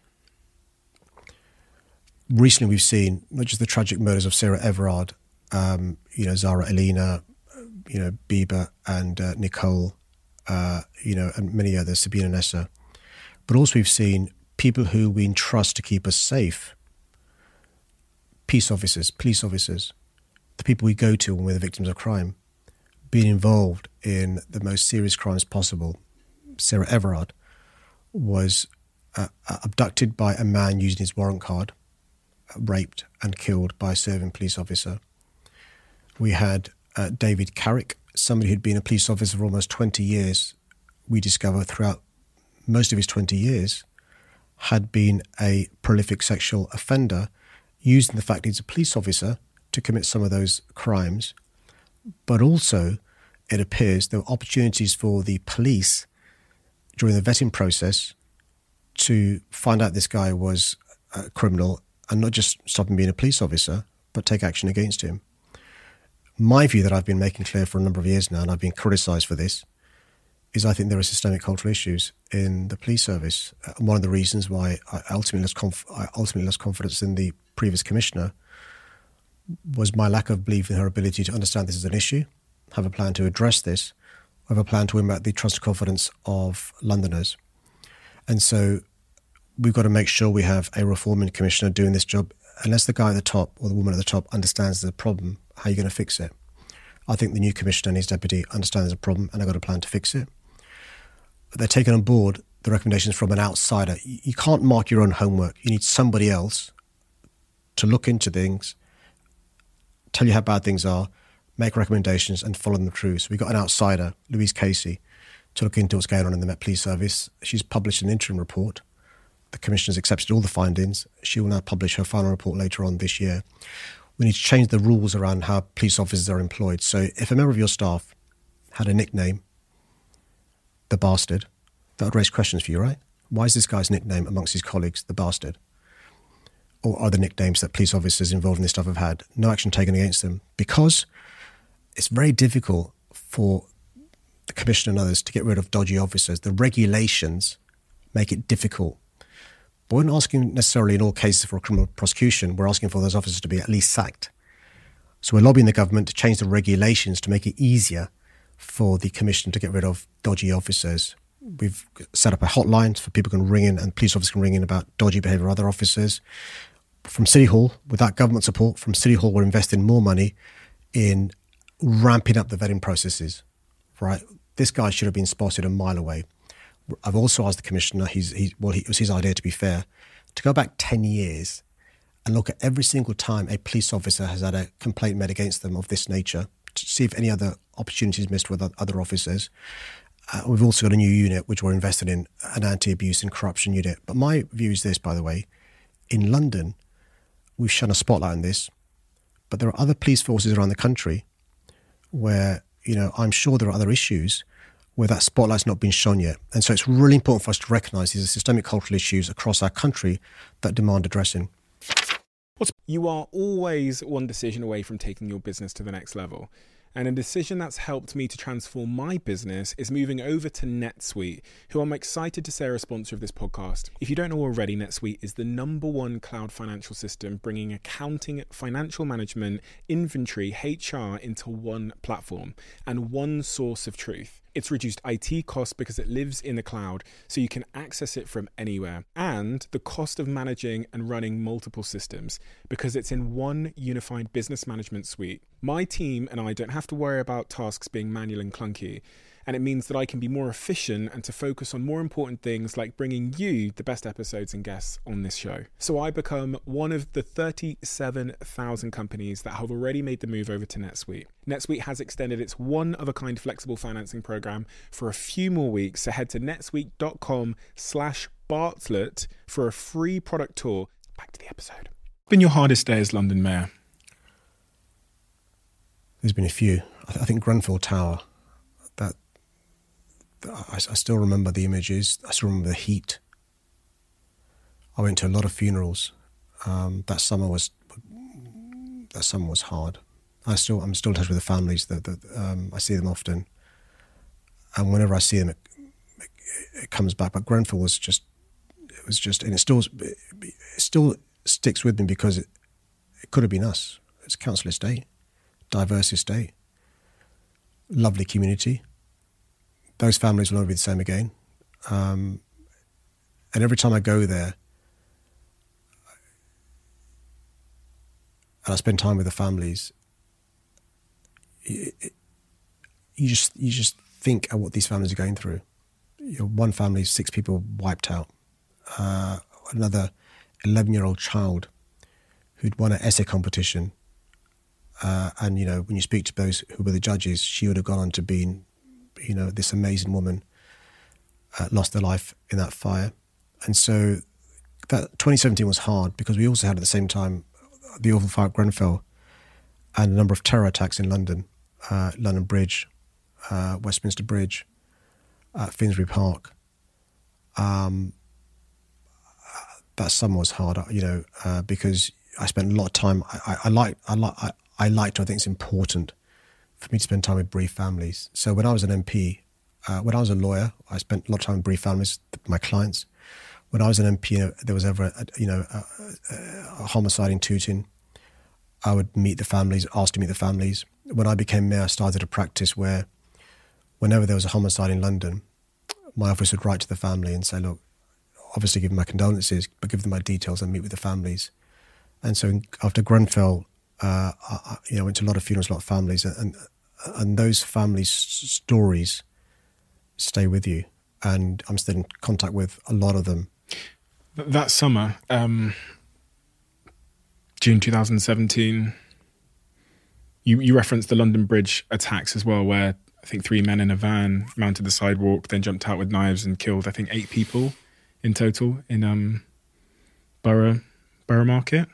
Recently, we've seen not just the tragic murders of Sarah Everard, Zara Alina, Biba and Nicole, and many others, Sabina Nessa. But also we've seen people who we entrust to keep us safe. Police officers, the people we go to when we're the victims of crime, being involved in the most serious crimes possible. Sarah Everard was abducted by a man using his warrant card, raped and killed by a serving police officer. We had David Carrick, somebody who'd been a police officer for almost 20 years. We discovered throughout most of his 20 years had been a prolific sexual offender, using the fact he's a police officer to commit some of those crimes. But also, it appears there were opportunities for the police during the vetting process to find out this guy was a criminal and not just stop him being a police officer, but take action against him. My view that I've been making clear for a number of years now, and I've been criticised for this, is I think there are systemic cultural issues in the police service. One of the reasons why I ultimately lost confidence in the previous commissioner was my lack of belief in her ability to understand this as an issue, have a plan to address this, have a plan to win back the trust and confidence of Londoners. And so we've got to make sure we have a reforming commissioner doing this job. Unless the guy at the top or the woman at the top understands the problem, how are you going to fix it? I think the new commissioner and his deputy understand there's a problem and they've got a plan to fix it. But they're taking on board the recommendations from an outsider. You can't mark your own homework. You need somebody else to look into things, tell you how bad things are, make recommendations and follow them through. So we've got an outsider, Louise Casey, to look into what's going on in the Met Police Service. She's published an interim report. The Commissioner's accepted all the findings. She will now publish her final report later on this year. We need to change the rules around how police officers are employed. So if a member of your staff had a nickname, the Bastard, that would raise questions for you, right? Why is this guy's nickname amongst his colleagues, the Bastard? Or other nicknames that police officers involved in this stuff have had? No action taken against them. Because it's very difficult for the Commissioner and others to get rid of dodgy officers. The regulations make it difficult. But we're not asking necessarily in all cases for a criminal prosecution. We're asking for those officers to be at least sacked. So we're lobbying the government to change the regulations to make it easier for the Commission to get rid of dodgy officers. We've set up a hotline for people can ring in and police officers can ring in about dodgy behaviour of other officers. From City Hall, without government support, from City Hall we're investing more money in ramping up the vetting processes, right? This guy should have been spotted a mile away. I've also asked the Commissioner, it was his idea to be fair, to go back 10 years and look at every single time a police officer has had a complaint made against them of this nature, to see if any other opportunities missed with other officers. We've also got a new unit which we're invested in, an anti-abuse and corruption unit. But my view is this, by the way. In London, we've shone a spotlight on this, but there are other police forces around the country where, I'm sure there are other issues where that spotlight's not been shone yet. And so it's really important for us to recognise these are systemic cultural issues across our country that demand addressing. You are always one decision away from taking your business to the next level. And a decision that's helped me to transform my business is moving over to NetSuite, who I'm excited to say are a sponsor of this podcast. If you don't know already, NetSuite is the #1 cloud financial system, bringing accounting, financial management, inventory, HR into one platform and one source of truth. It's reduced IT costs because it lives in the cloud, so you can access it from anywhere. And the cost of managing and running multiple systems because it's in one unified business management suite. My team and I don't have to worry about tasks being manual and clunky. And it means that I can be more efficient and to focus on more important things like bringing you the best episodes and guests on this show. So I become one of the 37,000 companies that have already made the move over to NetSuite. NetSuite has extended its one-of-a-kind flexible financing program for a few more weeks. So head to netsuite.com/Bartlett for a free product tour. Back to the episode. What's been your hardest day as London Mayor? There's been a few. I think Grenfell Tower. I still remember the images. I still remember the heat. I went to a lot of funerals. That summer was hard. I'm still in touch with the families. I see them often, and whenever I see them, it comes back. But Grenfell was just, and it still sticks with me because it could have been us. It's a council estate, diverse estate, lovely community. Those families will never be the same again. And every time I go there and I spend time with the families, you just think of what these families are going through. One family, 6 people wiped out. Another 11-year-old child who'd won an essay competition. And, when you speak to those who were the judges, she would have gone on to being this amazing woman lost her life in that fire. And so that 2017 was hard because we also had at the same time the awful fire at Grenfell and a number of terror attacks in London, London Bridge, Westminster Bridge, Finsbury Park. That summer was hard, because I spent a lot of time. I like to. I think it's important for me to spend time with bereaved families. So when I was an MP, when I was a lawyer, I spent a lot of time with bereaved families, my clients. When I was an MP, there was ever a homicide in Tooting. I would meet the families, ask to meet the families. When I became mayor, I started a practice where whenever there was a homicide in London, my office would write to the family and say, look, obviously give them my condolences, but give them my details and meet with the families. And so after Grenfell, I went to a lot of funerals, a lot of families, and those families' stories stay with you. And I'm still in contact with a lot of them. That summer, June 2017, you referenced the London Bridge attacks as well, where I think 3 men in a van mounted the sidewalk, then jumped out with knives and killed, I think, 8 people in total in Borough Market.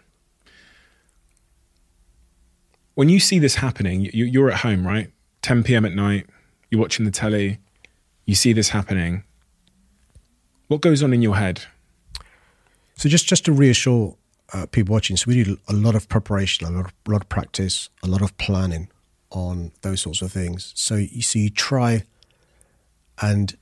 When you see this happening, you're at home, right? 10 p.m. at night, you're watching the telly, you see this happening. What goes on in your head? So just to reassure people watching, so we do a lot of preparation, a lot of practice, a lot of planning on those sorts of things. So you try and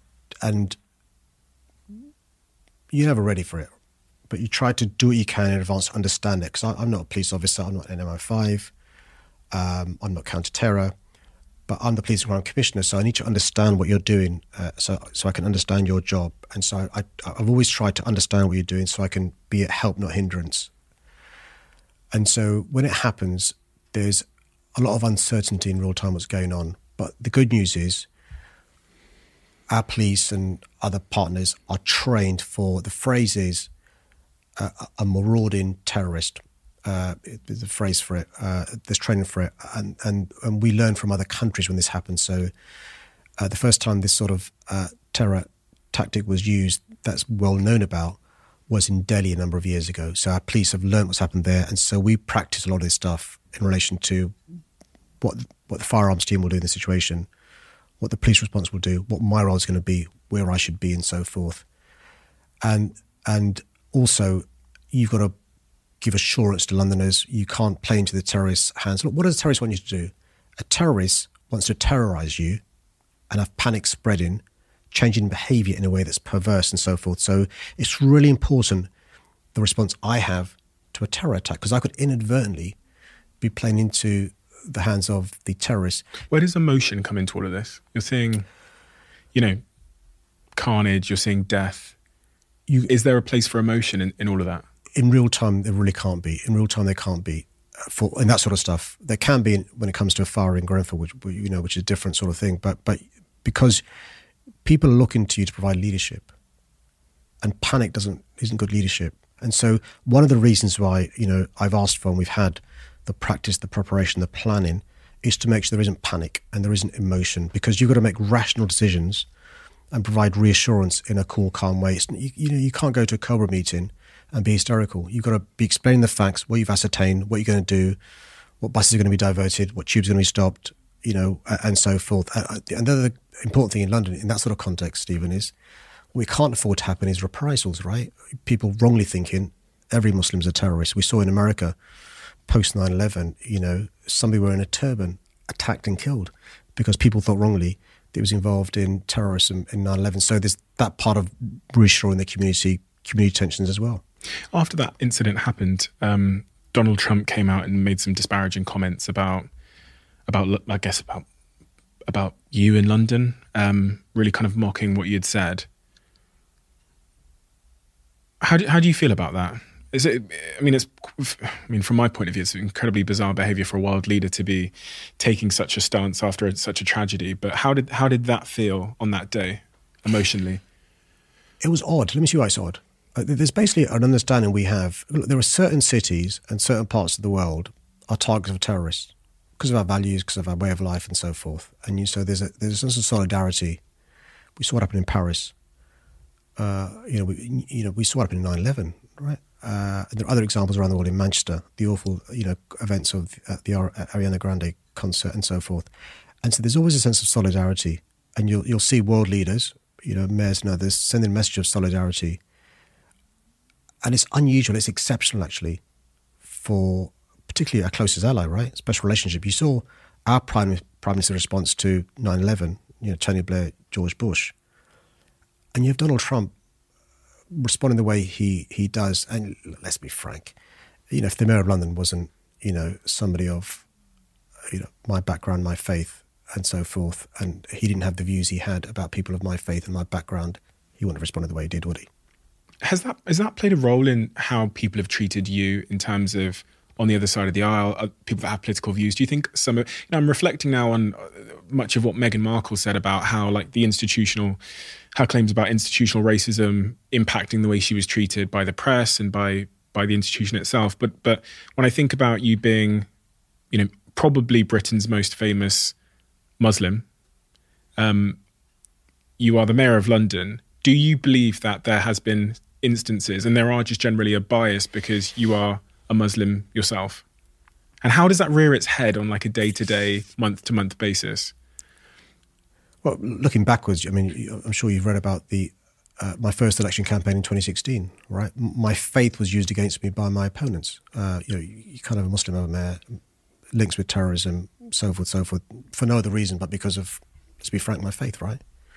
you're never ready for it, but you try to do what you can in advance to understand it. Because I'm not a police officer, I'm not an MI5, I'm not counter-terror, but I'm the police and crime commissioner, so I need to understand what you're doing, so I can understand your job. And so I've always tried to understand what you're doing so I can be a help, not hindrance. And so when it happens, there's a lot of uncertainty in real time what's going on. But the good news is our police and other partners are trained for the phrase is a marauding terrorist. There's a phrase for it. There's training for it, and we learn from other countries when this happens. So the first time this sort of terror tactic was used, that's well known about, was in Delhi a number of years ago. So our police have learned what's happened there, and so we practice a lot of this stuff in relation to what the firearms team will do in the situation, what the police response will do, what my role is going to be, where I should be, and so forth. And also, you've got to give assurance to Londoners. You can't play into the terrorists' hands. Look, what does a terrorist want you to do? A terrorist wants to terrorise you and have panic spreading, changing behaviour in a way that's perverse and so forth. So it's really important, the response I have to a terror attack, because I could inadvertently be playing into the hands of the terrorists. Where does emotion come into all of this? You're seeing, carnage, you're seeing death. Is there a place for emotion in all of that? In real time, there really can't be. In real time, there can't be. And that sort of stuff. There can be when it comes to a fire in Grenfell, which is a different sort of thing. But because people are looking to you to provide leadership, and panic isn't good leadership. And so one of the reasons why I've asked for, and we've had the practice, the preparation, the planning, is to make sure there isn't panic and there isn't emotion, because you've got to make rational decisions and provide reassurance in a cool, calm way. You can't go to a Cobra meeting and be hysterical. You've got to be explaining the facts, what you've ascertained, what you're going to do, what buses are going to be diverted, what tubes are going to be stopped, and so forth. And the other important thing in London, in that sort of context, Stephen, is what we can't afford to happen is reprisals, right? People wrongly thinking every Muslim's a terrorist. We saw in America, post 9/11, somebody wearing a turban attacked and killed because people thought wrongly that it was involved in terrorism in 9/11. So there's that part of reassuring the community tensions as well. After that incident happened, Donald Trump came out and made some disparaging comments about you in London, really kind of mocking what you'd said. How do you feel about that? From my point of view, it's incredibly bizarre behaviour for a world leader to be taking such a stance after such a tragedy. But how did that feel on that day, emotionally? It was odd. Let me see why it's odd. There's basically an understanding we have. Look, there are certain cities and certain parts of the world are targets of terrorists because of our values, because of our way of life, and so forth. And so there's a sense of solidarity. We saw what happened in Paris. We saw what happened in 9/11, right? There are other examples around the world in Manchester, the awful, events of the Ariana Grande concert and so forth. And so there's always a sense of solidarity, and you'll see world leaders, mayors and others sending a message of solidarity. And it's unusual, it's exceptional actually, for particularly our closest ally, right? Special relationship. You saw our Prime Minister's response to 9/11, Tony Blair, George Bush. And you have Donald Trump responding the way he does. And let's be frank, if the Mayor of London wasn't, somebody of, my background, my faith, and so forth, and he didn't have the views he had about people of my faith and my background, he wouldn't have responded the way he did, would he? Has that played a role in how people have treated you in terms of, on the other side of the aisle, people that have political views? Do you think I'm reflecting now on much of what Meghan Markle said about how her claims about institutional racism impacting the way she was treated by the press and by the institution itself. But when I think about you being, probably Britain's most famous Muslim, you are the Mayor of London. Do you believe that there has been instances, and there are just generally a bias because you are a Muslim yourself? And how does that rear its head on like a day-to-day, month-to-month basis? Well, looking backwards, I'm sure you've read about my first election campaign in 2016, right? My faith was used against me by my opponents. You kind of a Muslim over mayor, links with terrorism, so forth, for no other reason but because of, let's be frank, my faith, right?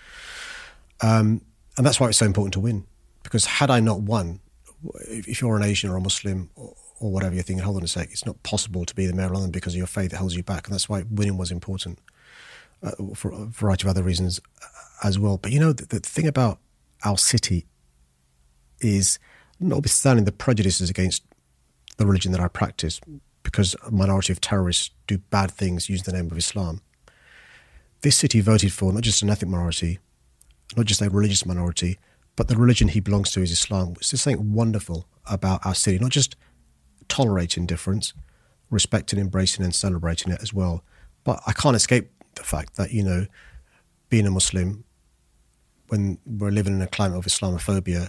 And that's why it's so important to win. Because had I not won, if you're an Asian or a Muslim or whatever, you're thinking, hold on a sec, it's not possible to be the Mayor of London because of your faith. It holds you back. And that's why winning was important for a variety of other reasons as well. But the thing about our city is, notwithstanding the prejudices against the religion that I practice, because a minority of terrorists do bad things using the name of Islam, this city voted for not just an ethnic minority, not just a religious minority, but the religion he belongs to is Islam. It's just something wonderful about our city, not just tolerating difference, respecting, embracing and celebrating it as well. But I can't escape the fact that, being a Muslim, when we're living in a climate of Islamophobia,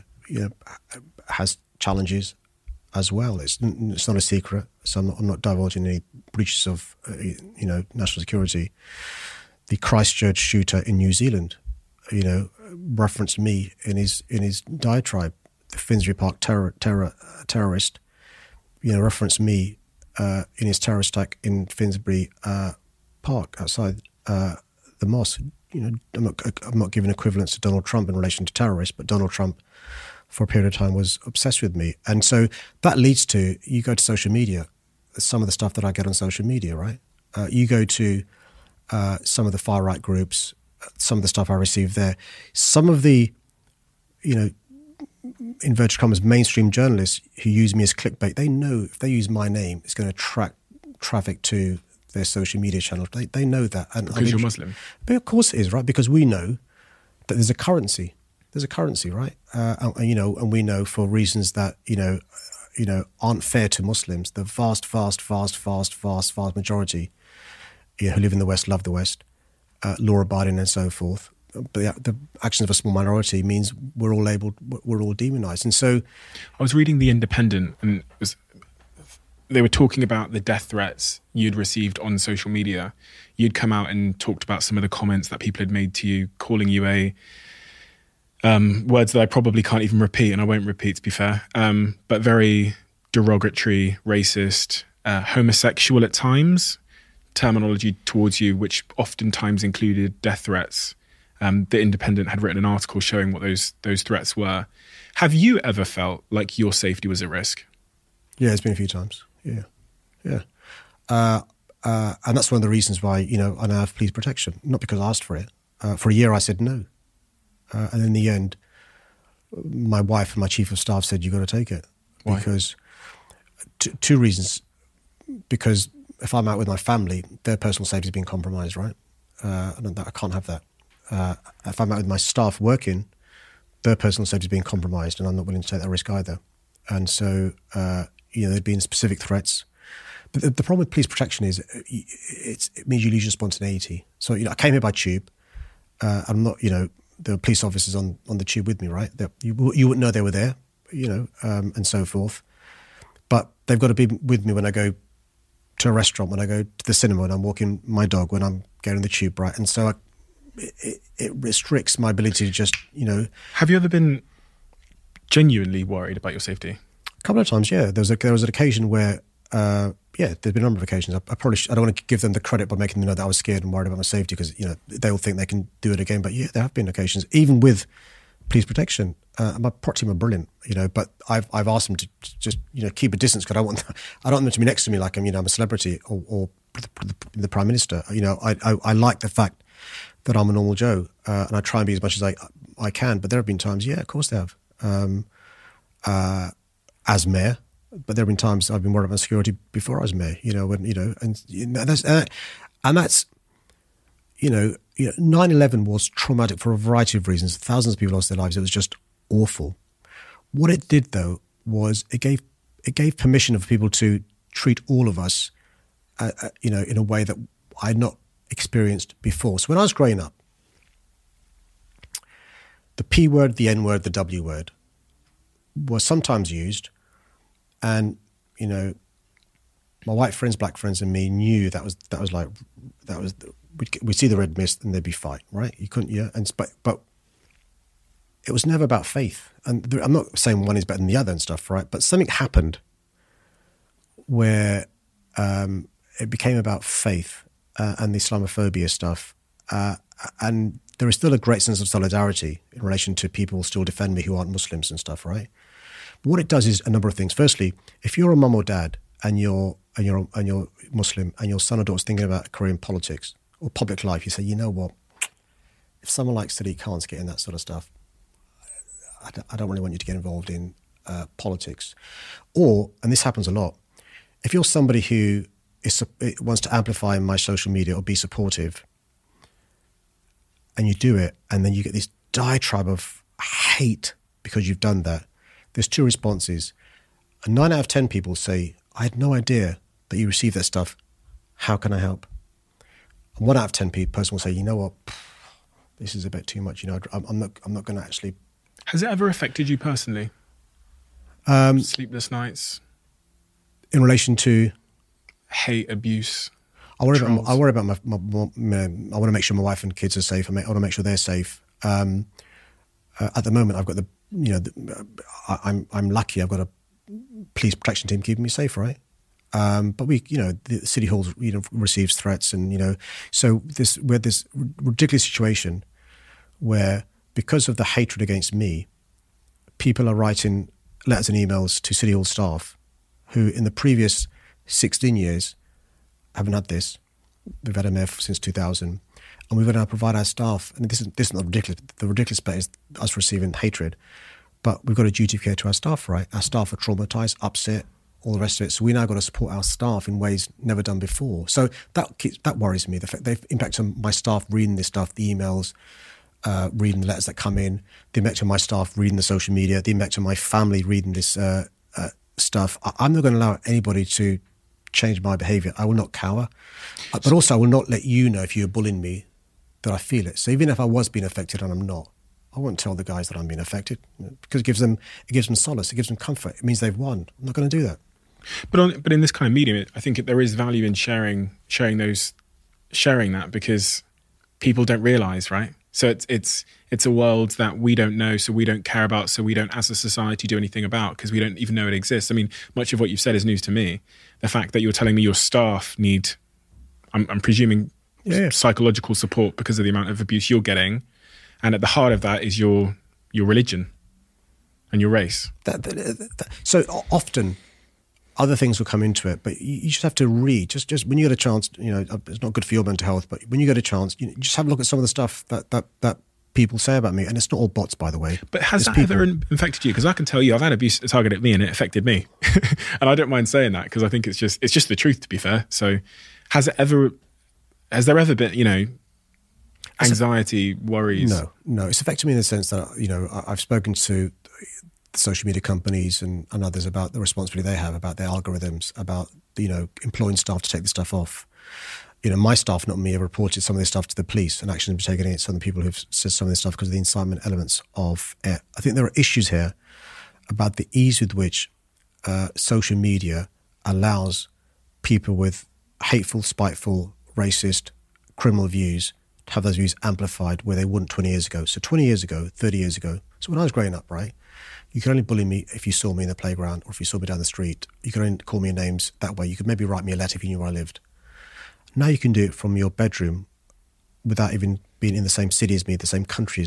has challenges as well. It's not a secret, so I'm not divulging any breaches of, national security. The Christchurch shooter in New Zealand, referenced me in his diatribe. The Finsbury Park terrorist, referenced me in his terrorist attack in Finsbury Park outside the mosque. I'm not giving equivalence to Donald Trump in relation to terrorists, but Donald Trump, for a period of time, was obsessed with me, and so that leads to, you go to social media, some of the stuff that I get on social media, right? You go to some of the far right groups, some of the stuff I receive there. Some of the, inverted commas, mainstream journalists who use me as clickbait, they know if they use my name, it's going to attract traffic to their social media channels. They know that. And because you're Muslim? But of course it is, right? Because we know that there's a currency. There's a currency, right? And we know for reasons that, aren't fair to Muslims, the vast majority who live in the West love the West. Law-abiding and so forth, but the actions of a small minority means we're all demonized. And so, I was reading The Independent, and they were talking about the death threats you'd received on social media. You'd come out and talked about some of the comments that people had made to you, calling you words that I probably can't even repeat, and I won't repeat, to be fair, but very derogatory, racist, homosexual at times. Terminology towards you, which oftentimes included death threats. The Independent had written an article showing what those threats were. Have you ever felt like your safety was at risk? Yeah, it's been a few times. Yeah. And that's one of the reasons why, I now have police protection. Not because I asked for it. For a year I said no. And in the end, my wife and my chief of staff said, you've got to take it. Why? Because two reasons. Because if I'm out with my family, their personal safety is being compromised, right? And I can't have that. If I'm out with my staff working, their personal safety is being compromised, and I'm not willing to take that risk either. And so, there'd been specific threats. But the problem with police protection is it means you lose your spontaneity. So, I came here by tube. I'm not, there were police officers on the tube with me, right? You wouldn't know they were there, and so forth. But they've got to be with me when I go to a restaurant, when I go to the cinema, when I'm walking my dog, when I'm getting the tube, right? And so it restricts my ability to just, Have you ever been genuinely worried about your safety? A couple of times, yeah. There was an occasion where, there's been a number of occasions. I don't want to give them the credit by making them know that I was scared and worried about my safety because, they all think they can do it again. But yeah, there have been occasions, even with police protection. My prop team are brilliant, but I've asked them to just keep a distance because I don't want them to be next to me like I'm a celebrity or the Prime Minister. I like the fact that I'm a normal Joe, and I try and be as much as I can. But there have been times, yeah, of course there have, as mayor. But there have been times I've been worried about security before I was mayor. And that's 9/11 was traumatic for a variety of reasons. Thousands of people lost their lives. It was just awful. What it did, though, was it gave permission for people to treat all of us, in a way that I had not experienced before. So when I was growing up, the P word, the N word, the W word was sometimes used, and my white friends, black friends, and me knew that was we'd see the red mist and there'd be fight, right? You couldn't, yeah, but it was never about faith. And I'm not saying one is better than the other and stuff, right? But something happened where it became about faith and the Islamophobia stuff. And there is still a great sense of solidarity in relation to people who still defend me who aren't Muslims and stuff, right? But what it does is a number of things. Firstly, if you're a mum or dad and you're Muslim and your son or daughter's thinking about a career in politics or public life, you say, you know what? If someone like Sadiq Khan's getting that sort of stuff, I don't really want you to get involved in politics. Or, and this happens a lot, if you're somebody who wants to amplify my social media or be supportive, and you do it, and then you get this diatribe of hate because you've done that, there's two responses. 9 out of 10 people say, I had no idea that you received that stuff. How can I help? And 1 out of 10 person will say, you know what, this is a bit too much. I'm not going to actually. Has it ever affected you personally? Sleepless nights? In relation to? Hate, abuse? I worry about my I want to make sure my wife and kids are safe. I want to make sure they're safe. At the moment, I've got I'm lucky. I've got a police protection team keeping me safe, right? But the City Hall, receives threats, and so we had this ridiculous situation where, because of the hatred against me, people are writing letters and emails to City Hall staff who, in the previous 16 years, haven't had this. We've had a mayor since 2000, and we've got to provide our staff. And this is not ridiculous. The ridiculous bit is us receiving hatred, but we've got a duty of care to our staff, right? Our staff are traumatized, upset, all the rest of it. So we now got to support our staff in ways never done before. So that worries me. The fact they've impacted on my staff reading this stuff, the emails, reading the letters that come in, the impact on my staff reading the social media, the impact on my family reading this stuff. I'm not going to allow anybody to change my behaviour. I will not cower, but also I will not let you know if you're bullying me that I feel it. So even if I was being affected and I'm not, I won't tell the guys that I'm being affected, because it gives them solace, it gives them comfort. It means they've won. I'm not going to do that. But in this kind of medium, I think there is value in sharing that, because people don't realise, right? So it's a world that we don't know, so we don't care about, so we don't, as a society, do anything about, because we don't even know it exists. I mean, much of what you've said is news to me. The fact that you're telling me your staff need, I'm presuming, psychological support because of the amount of abuse you're getting, and at the heart of that is your religion and your race. So often, other things will come into it, but you just have to read. Just when you get a chance, it's not good for your mental health, but when you get a chance, just have a look at some of the stuff that people say about me. And it's not all bots, by the way. But has that ever infected you? Because I can tell you, I've had abuse targeted at me and it affected me. And I don't mind saying that, because I think it's just the truth, to be fair. So has there ever been, anxiety, worries? No. It's affected me in the sense that, I've spoken to social media companies and others about the responsibility they have, about their algorithms, about, employing staff to take the stuff off. My staff, not me, have reported some of this stuff to the police, and action has been taken against some of the people who've said some of this stuff because of the incitement elements of it. I think there are issues here about the ease with which social media allows people with hateful, spiteful, racist, criminal views to have those views amplified where they wouldn't 20 years ago. So 20 years ago, 30 years ago, so when I was growing up, right, you could only bully me if you saw me in the playground or if you saw me down the street. You could only call me names that way. You could maybe write me a letter if you knew where I lived. Now you can do it from your bedroom without even being in the same city as me, the same country as me.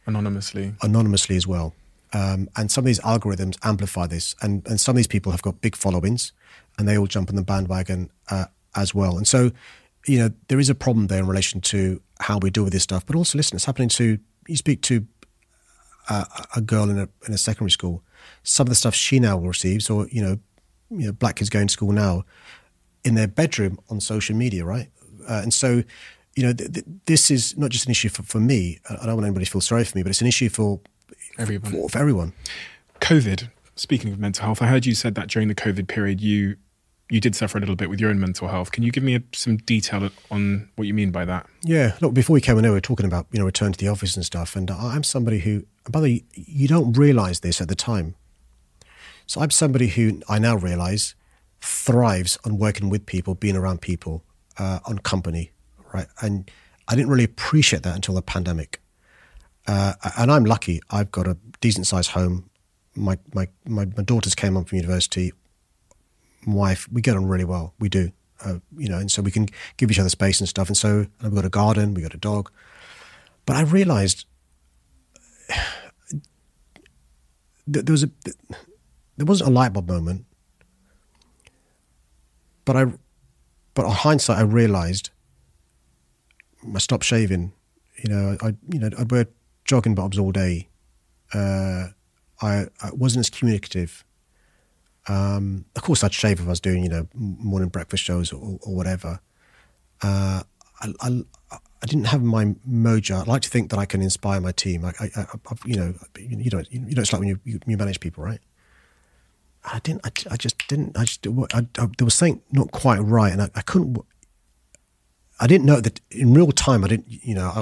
anonymously as well. And some of these algorithms amplify this, and some of these people have got big followings, and they all jump on the bandwagon as well. And so, there is a problem there in relation to how we deal with this stuff. But also, listen, it's happening to, you speak to a girl in a secondary school, some of the stuff she now receives, or, black kids going to school now, in their bedroom on social media, right? And so, this is not just an issue for me. I don't want anybody to feel sorry for me, but it's an issue for everyone. COVID, speaking of mental health, I heard you said that during the COVID period, you did suffer a little bit with your own mental health. Can you give me some detail on what you mean by that? Yeah, look, before we came on, we were talking about, return to the office and stuff. And I'm somebody who, by the way, you don't realise this at the time. So I'm somebody who I now realise thrives on working with people, being around people, on company, right? And I didn't really appreciate that until the pandemic. And I'm lucky. I've got a decent-sized home. My daughters came home from university. My wife, we get on really well. We do, and so we can give each other space and stuff. And so we've got a garden, we've got a dog. But I realised that there wasn't a light bulb moment. But on hindsight, I realised I stopped shaving. I'd wear jogging bottoms all day. I wasn't as communicative. Of course, I'd shave if I was doing, morning breakfast shows or whatever. I didn't have my mojo. I like to think that I can inspire my team. There was something not quite right, and I couldn't. I didn't know that in real time. I didn't,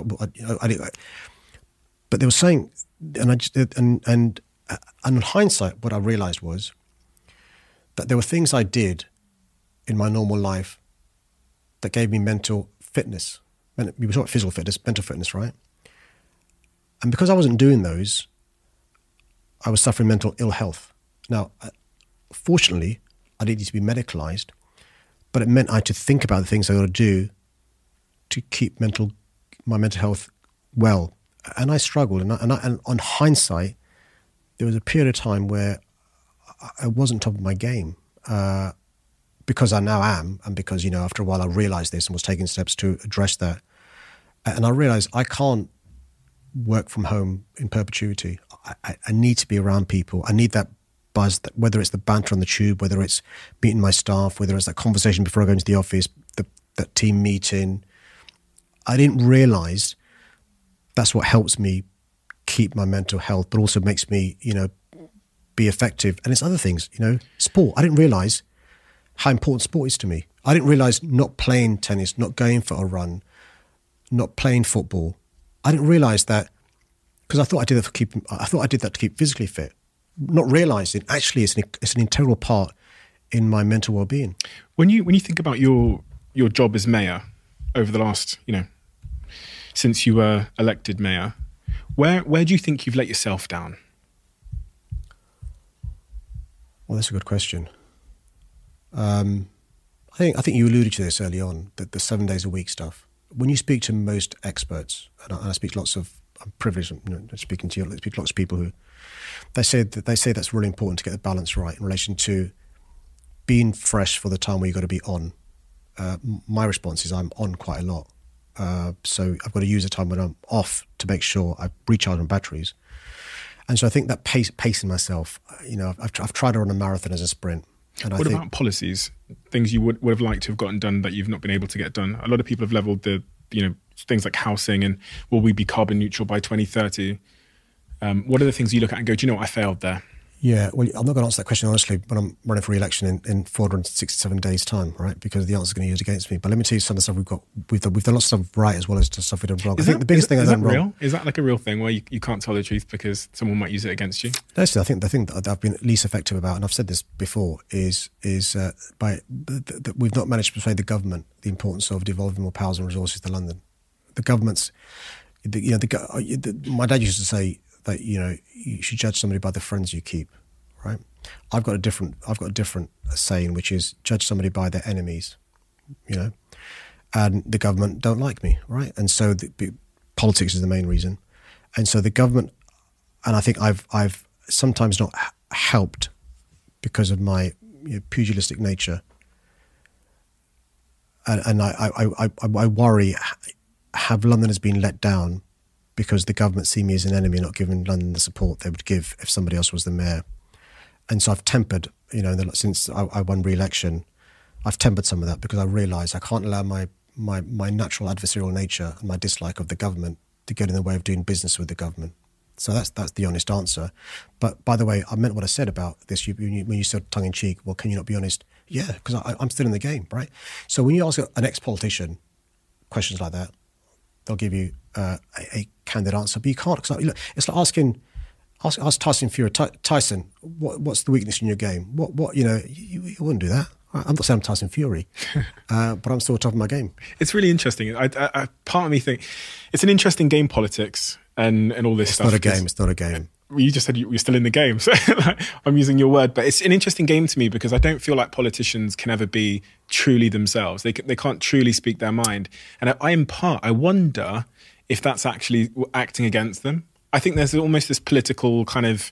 but there was something, and in hindsight, what I realised was that there were things I did in my normal life that gave me mental fitness. We were talking physical fitness, mental fitness, right? And because I wasn't doing those, I was suffering mental ill health. Now, fortunately, I didn't need to be medicalised, but it meant I had to think about the things I got to do to keep my mental health well. And I struggled. And on hindsight, there was a period of time where I wasn't top of my game, because I now am, and because, after a while I realised this and was taking steps to address that. And I realised I can't work from home in perpetuity. I need to be around people. I need that buzz, whether it's the banter on the tube, whether it's meeting my staff, whether it's that conversation before I go into the office, that team meeting. I didn't realise that's what helps me keep my mental health, but also makes me, be effective. And it's other things, sport. I didn't realise how important sport is to me. I didn't realise not playing tennis, not going for a run, not playing football. I didn't realise that, because I thought I did that to keep physically fit, not realising actually it's an integral part in my mental well-being. When you think about your job as mayor over the last, since you were elected mayor, where do you think you've let yourself down? Well, that's a good question. I think you alluded to this early on, that the 7 days a week stuff. When you speak to most experts, and I speak I'm privileged, speaking to you, I speak to lots of people who they say that's really important to get the balance right in relation to being fresh for the time where you've got to be on. My response is I'm on quite a lot. So I've got to use the time when I'm off to make sure I recharge my batteries. And so I think that pacing myself, I've tried to run a marathon as a sprint. And what about policies? Things you would have liked to have gotten done that you've not been able to get done? A lot of people have levelled things like housing and will we be carbon neutral by 2030? What are the things you look at and go, do you know what, I failed there? Yeah, well, I'm not going to answer that question honestly when I'm running for re-election in 467 days' time, right? Because the answer's going to be used against me. But let me tell you some of the stuff we've got. We've done lots of stuff right as well as stuff we've done wrong. I think the biggest thing I've done wrong. Is that like a real thing where you can't tell the truth because someone might use it against you? Actually, I think the thing that I've been least effective about, and I've said this before, is that we've not managed to persuade the government the importance of devolving more powers and resources to London. The government's, my dad used to say that you should judge somebody by the friends you keep. Right, I've got a different saying, which is judge somebody by their enemies, and the government don't like me, right? And so politics is the main reason. And so the government, and I think I've sometimes not helped because of my pugilistic nature. And I worry, have Londoners been let down because the government see me as an enemy, not giving London the support they would give if somebody else was the mayor. And so I've tempered, since I won re-election, I've tempered some of that because I realise I can't allow my natural adversarial nature and my dislike of the government to get in the way of doing business with the government. So that's the honest answer. But by the way, I meant what I said about this. When you said tongue-in-cheek, well, can you not be honest? Yeah, because I'm still in the game, right? So when you ask an ex-politician questions like that, they'll give you a candid answer. But you can't, because it's like ask Tyson Fury, Tyson, what's the weakness in your game? You wouldn't do that. I'm not saying I'm Tyson Fury, but I'm still top of my game. It's really interesting. I part of me think it's an interesting game, politics and all this stuff. It's not a game. You just said you're still in the game, so I'm using your word, but it's an interesting game to me because I don't feel like politicians can ever be truly themselves. They can't truly speak their mind, and I wonder if that's actually acting against them. I think there's almost this political kind of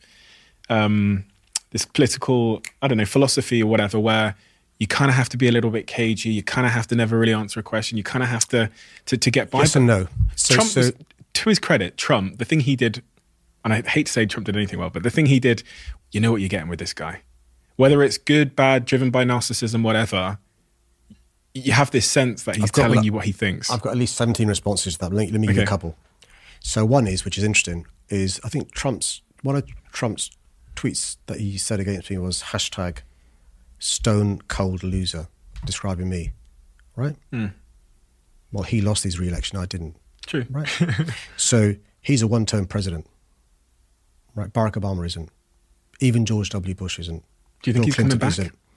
philosophy or whatever where you kind of have to be a little bit cagey. You kind of have to never really answer a question. You kind of have to get by. Yes and no. Trump was, to his credit, Trump, the thing he did, and I hate to say Trump did anything well, but the thing he did, you know what you're getting with this guy. Whether it's good, bad, driven by narcissism, whatever, you have this sense that he's telling you what he thinks. I've got at least 17 responses to that. Let me give you a couple. So one is, which is interesting, is I think one of Trump's tweets that he said against me was hashtag stone cold loser, describing me, right? Well, he lost his re-election, I didn't. True. Right? So he's a one-term president, right? Barack Obama isn't. Even George W. Bush isn't. Do you think he's coming back?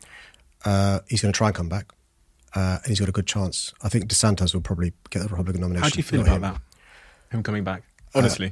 He's going to try and come back, and he's got a good chance. I think DeSantis will probably get the Republican nomination. How do you feel about that? Him coming back, honestly?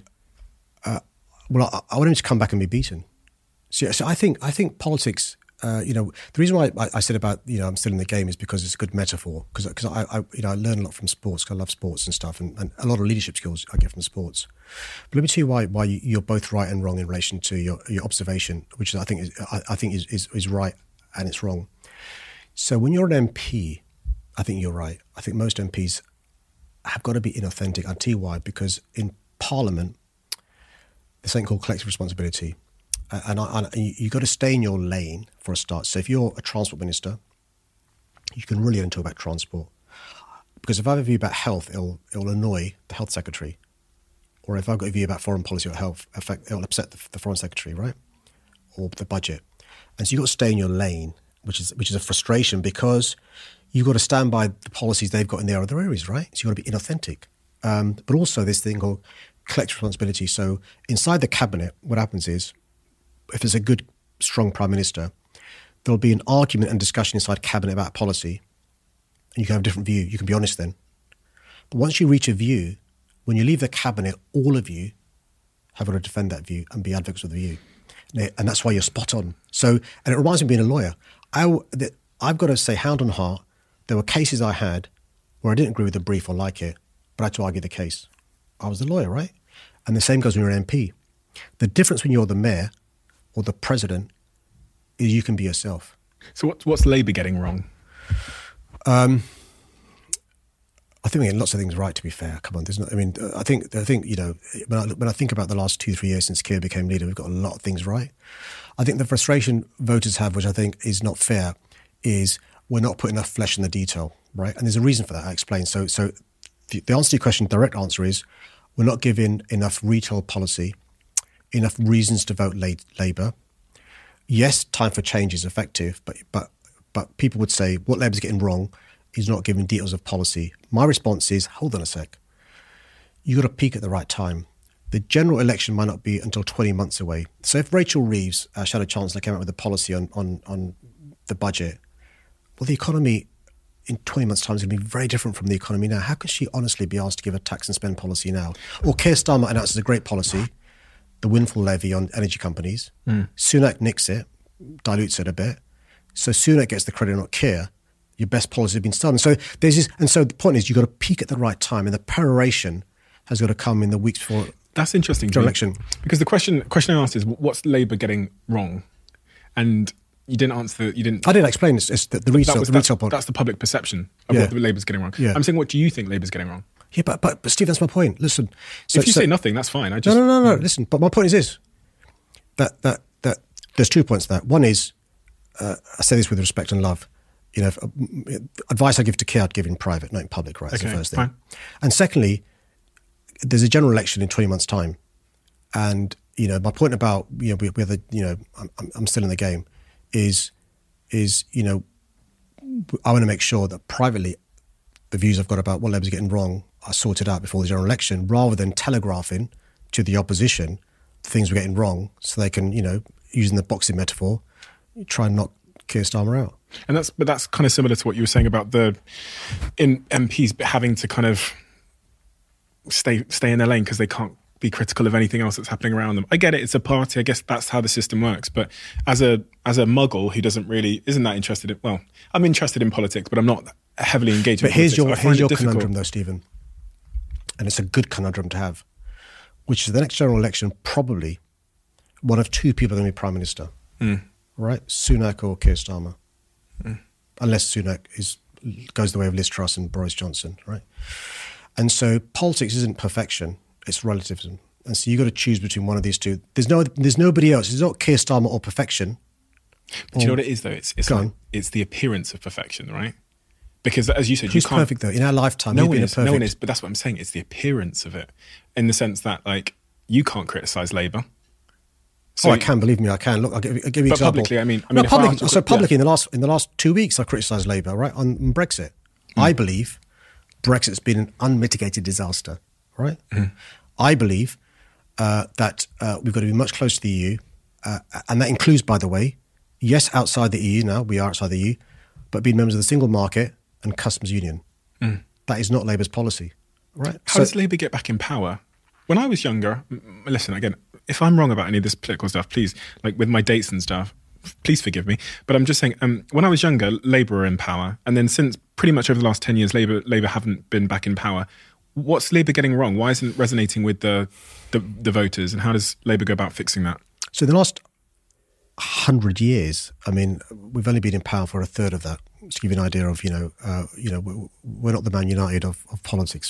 Well, I want him to come back and be beaten. So I think politics. The reason why I said about I'm still in the game is because it's a good metaphor. Because I learn a lot from sports. Cause I love sports and stuff, and a lot of leadership skills I get from sports. But let me tell you why you're both right and wrong in relation to your observation, which I think is right and it's wrong. So when you're an MP, I think you're right. I think most MPs have got to be inauthentic. I'll tell you why. Because in Parliament, there's something called collective responsibility. And you've got to stay in your lane for a start. So if you're a transport minister, you can really only talk about transport. Because if I have a view about health, it'll annoy the health secretary. Or if I've got a view about foreign policy or health, it'll upset the foreign secretary, right? Or the budget. And so you've got to stay in your lane, which is a frustration because you've got to stand by the policies they've got in their other areas, right? So you've got to be inauthentic. But also this thing called collective responsibility. So inside the cabinet, what happens is, if there's a good, strong prime minister, there'll be an argument and discussion inside cabinet about policy, and you can have a different view. You can be honest then. But once you reach a view, when you leave the cabinet, all of you have got to defend that view and be advocates of the view. And that's why you're spot on. So, and it reminds me of being a lawyer. I've got to say, hand on heart, there were cases I had where I didn't agree with the brief or like it, but I had to argue the case. I was the lawyer, right? And the same goes when you're an MP. The difference when you're the mayor or the president is you can be yourself. So what's Labour getting wrong? I think we're getting lots of things right, to be fair. Come on, there's not. I think when I think about the last 2-3 years since Keir became leader, we've got a lot of things right. I think the frustration voters have, which I think is not fair, is we're not putting enough flesh in the detail, right? And there's a reason for that. I explain. So the answer to your question, direct answer is we're not giving enough retail policy, enough reasons to vote Labour. Yes, time for change is effective, but people would say what Labour's getting wrong is not giving details of policy. My response is, hold on a sec. You've got to peak at the right time. The general election might not be until 20 months away. So if Rachel Reeves, Shadow Chancellor, came out with a policy on the budget, well, the economy in 20 months' time is going to be very different from the economy now. How can she honestly be asked to give a tax and spend policy now? Or Keir Starmer announces a great policy, the windfall levy on energy companies. Sunak nicks it, dilutes it a bit. So Sunak gets the credit, not Keir. Your best policy has been started. So there's this, and so the point is you've got to peak at the right time, and the peroration has got to come in the weeks before That's interesting. General election. Because the question I asked is, what's Labour getting wrong? And you didn't answer. I did explain it's the retail part. That's the public perception of what Labour's getting wrong. Yeah. I'm saying, what do you think Labour's getting wrong? Yeah, but Steve, that's my point. Listen, if you say nothing, that's fine. No. Listen, but my point is this: that there's 2 points to that. One is, I say this with respect and love. You know, advice I give to Keir, I'd give in private, not in public. Right, that's the first thing. Fine. And secondly, there's a general election in 20 months' time, and you know, my point about whether I'm still in the game is you know, I want to make sure that privately the views I've got about what Labour's getting wrong are sorted out before the general election, rather than telegraphing to the opposition the things we're getting wrong, so they can, you know, using the boxing metaphor, try and knock Keir Starmer out. And that's kind of similar to what you were saying about in MPs having to kind of stay in their lane because they can't be critical of anything else that's happening around them. I get it; it's a party. I guess that's how the system works. But as a muggle who isn't that interested in, well, I'm interested in politics, but I'm not heavily engaged. But here's your conundrum, though, Stephen, and it's a good conundrum to have, which is the next general election. Probably one of two people are going to be prime minister, right? Sunak or Keir Starmer, unless Sunak goes the way of Liz Truss and Boris Johnson, right? And so politics isn't perfection; it's relativism. And so you got to choose between one of these two. There's nobody else. It's not Keir Starmer or perfection. But you know what it is, though? It's the appearance of perfection, right? Because as you said, who's you can't. Perfect though? In our lifetime, no one is. But that's what I'm saying. It's the appearance of it, in the sense that like you can't criticise Labour. So I can, believe me, I can. Look, I'll give you an example. Publicly, I mean, publicly in the last 2 weeks, I criticised Labour, right, on Brexit. I believe Brexit's been an unmitigated disaster, right? I believe that we've got to be much closer to the EU, and that includes, by the way, yes, outside the EU now, we are outside the EU, but being members of the single market and customs union. That is not Labour's policy, right? How does Labour get back in power? When I was younger, listen, again, if I'm wrong about any of this political stuff, please, like with my dates and stuff, please forgive me. But I'm just saying, when I was younger, Labour were in power. And then since pretty much over the last 10 years, Labour haven't been back in power. What's Labour getting wrong? Why isn't it resonating with the voters? And how does Labour go about fixing that? So in the last 100 years, I mean, we've only been in power for a third of that. To give you an idea of, we're not the Man United of politics,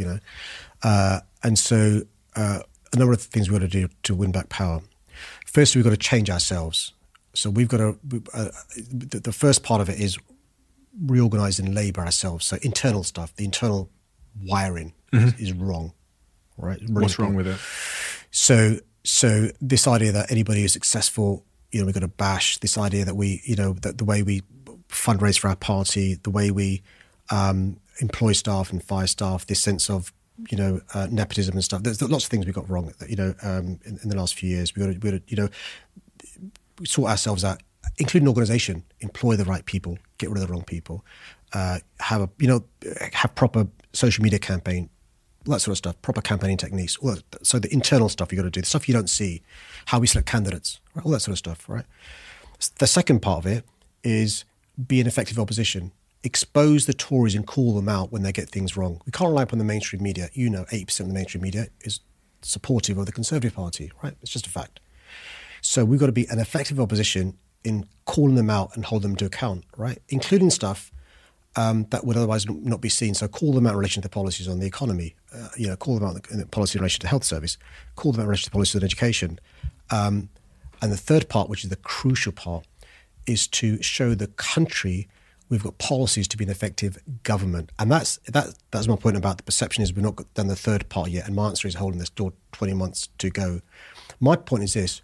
and so a number of things we've got to do to win back power. First, we've got to change ourselves. So we've got to. The first part of it is reorganising Labour ourselves. So internal stuff, the internal wiring is wrong, right? Really What's wrong with it? So this idea that anybody who's successful, we've got to bash. This idea that that the way we fundraise for our party, the way we employ staff and fire staff, this sense of nepotism and stuff. There's lots of things we got wrong. In the last few years, we got to sort ourselves out, including organisation. Employ the right people, get rid of the wrong people. Have proper social media campaign, all that sort of stuff. Proper campaigning techniques. So the internal stuff you got to do, the stuff you don't see, how we select candidates, right? All that sort of stuff. Right. The second part of it is be an effective opposition. Expose the Tories and call them out when they get things wrong. We can't rely upon the mainstream media. 80% of the mainstream media is supportive of the Conservative Party, right? It's just a fact. So we've got to be an effective opposition in calling them out and hold them to account, right? Including stuff that would otherwise not be seen. So call them out in relation to the policies on the economy, call them out in the policy in relation to health service, call them out in relation to policies on education. And the third part, which is the crucial part, is to show the country we've got policies to be an effective government. And that's my point about the perception is we've not done the third part yet. And my answer is holding this door 20 months to go. My point is this.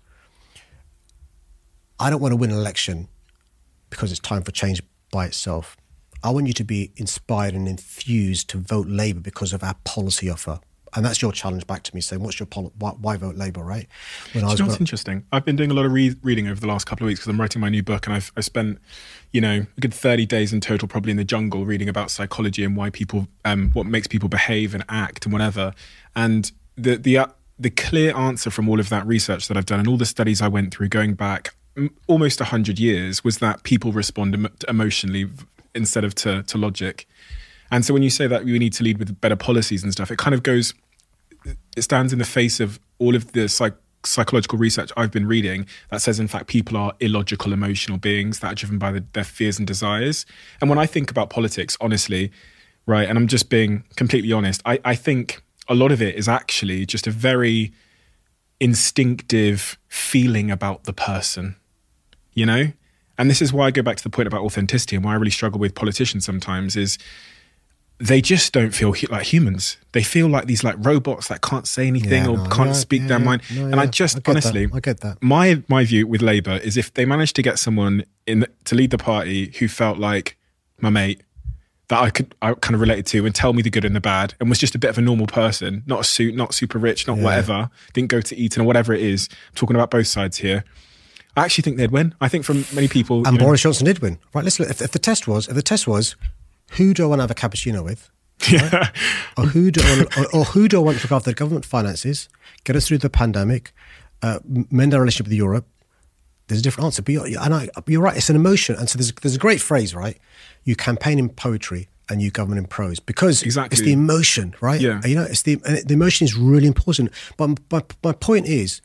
I don't want to win an election because it's time for change by itself. I want you to be inspired and enthused to vote Labour because of our policy offer. And that's your challenge back to me, saying, what's your why vote Labour, right? What's interesting? I've been doing a lot of reading over the last couple of weeks because I'm writing my new book, and I spent, a good 30 days in total probably in the jungle reading about psychology and why people, what makes people behave and act and whatever. And the clear answer from all of that research that I've done and all the studies I went through going back almost 100 years was that people respond emotionally instead of to logic. And so when you say that we need to lead with better policies and stuff, it kind of goes it stands in the face of all of the psychological research I've been reading that says, in fact, people are illogical, emotional beings that are driven by their fears and desires. And when I think about politics, honestly, right, and I'm just being completely honest, I think a lot of it is actually just a very instinctive feeling about the person, you know? And this is why I go back to the point about authenticity and why I really struggle with politicians sometimes is they just don't feel like humans. They feel like these like robots that can't say anything can't speak their mind. And I get that. My view with Labour is if they managed to get someone to lead the party who felt like my mate, that I kind of related to and tell me the good and the bad and was just a bit of a normal person, not a suit, not super rich, not whatever, didn't go to Eton or whatever it is, I'm talking about both sides here. I actually think they'd win. I think from many people... And Boris Johnson did win. Right, listen, if the test was, who do I want to have a cappuccino with? Right? Yeah. Or who do I want to look after the government finances, get us through the pandemic, mend our relationship with Europe? There's a different answer. But you're right, it's an emotion. And so there's a great phrase, right? You campaign in poetry and you govern in prose because it's the emotion, right? Yeah. You know, the emotion is really important. But my point is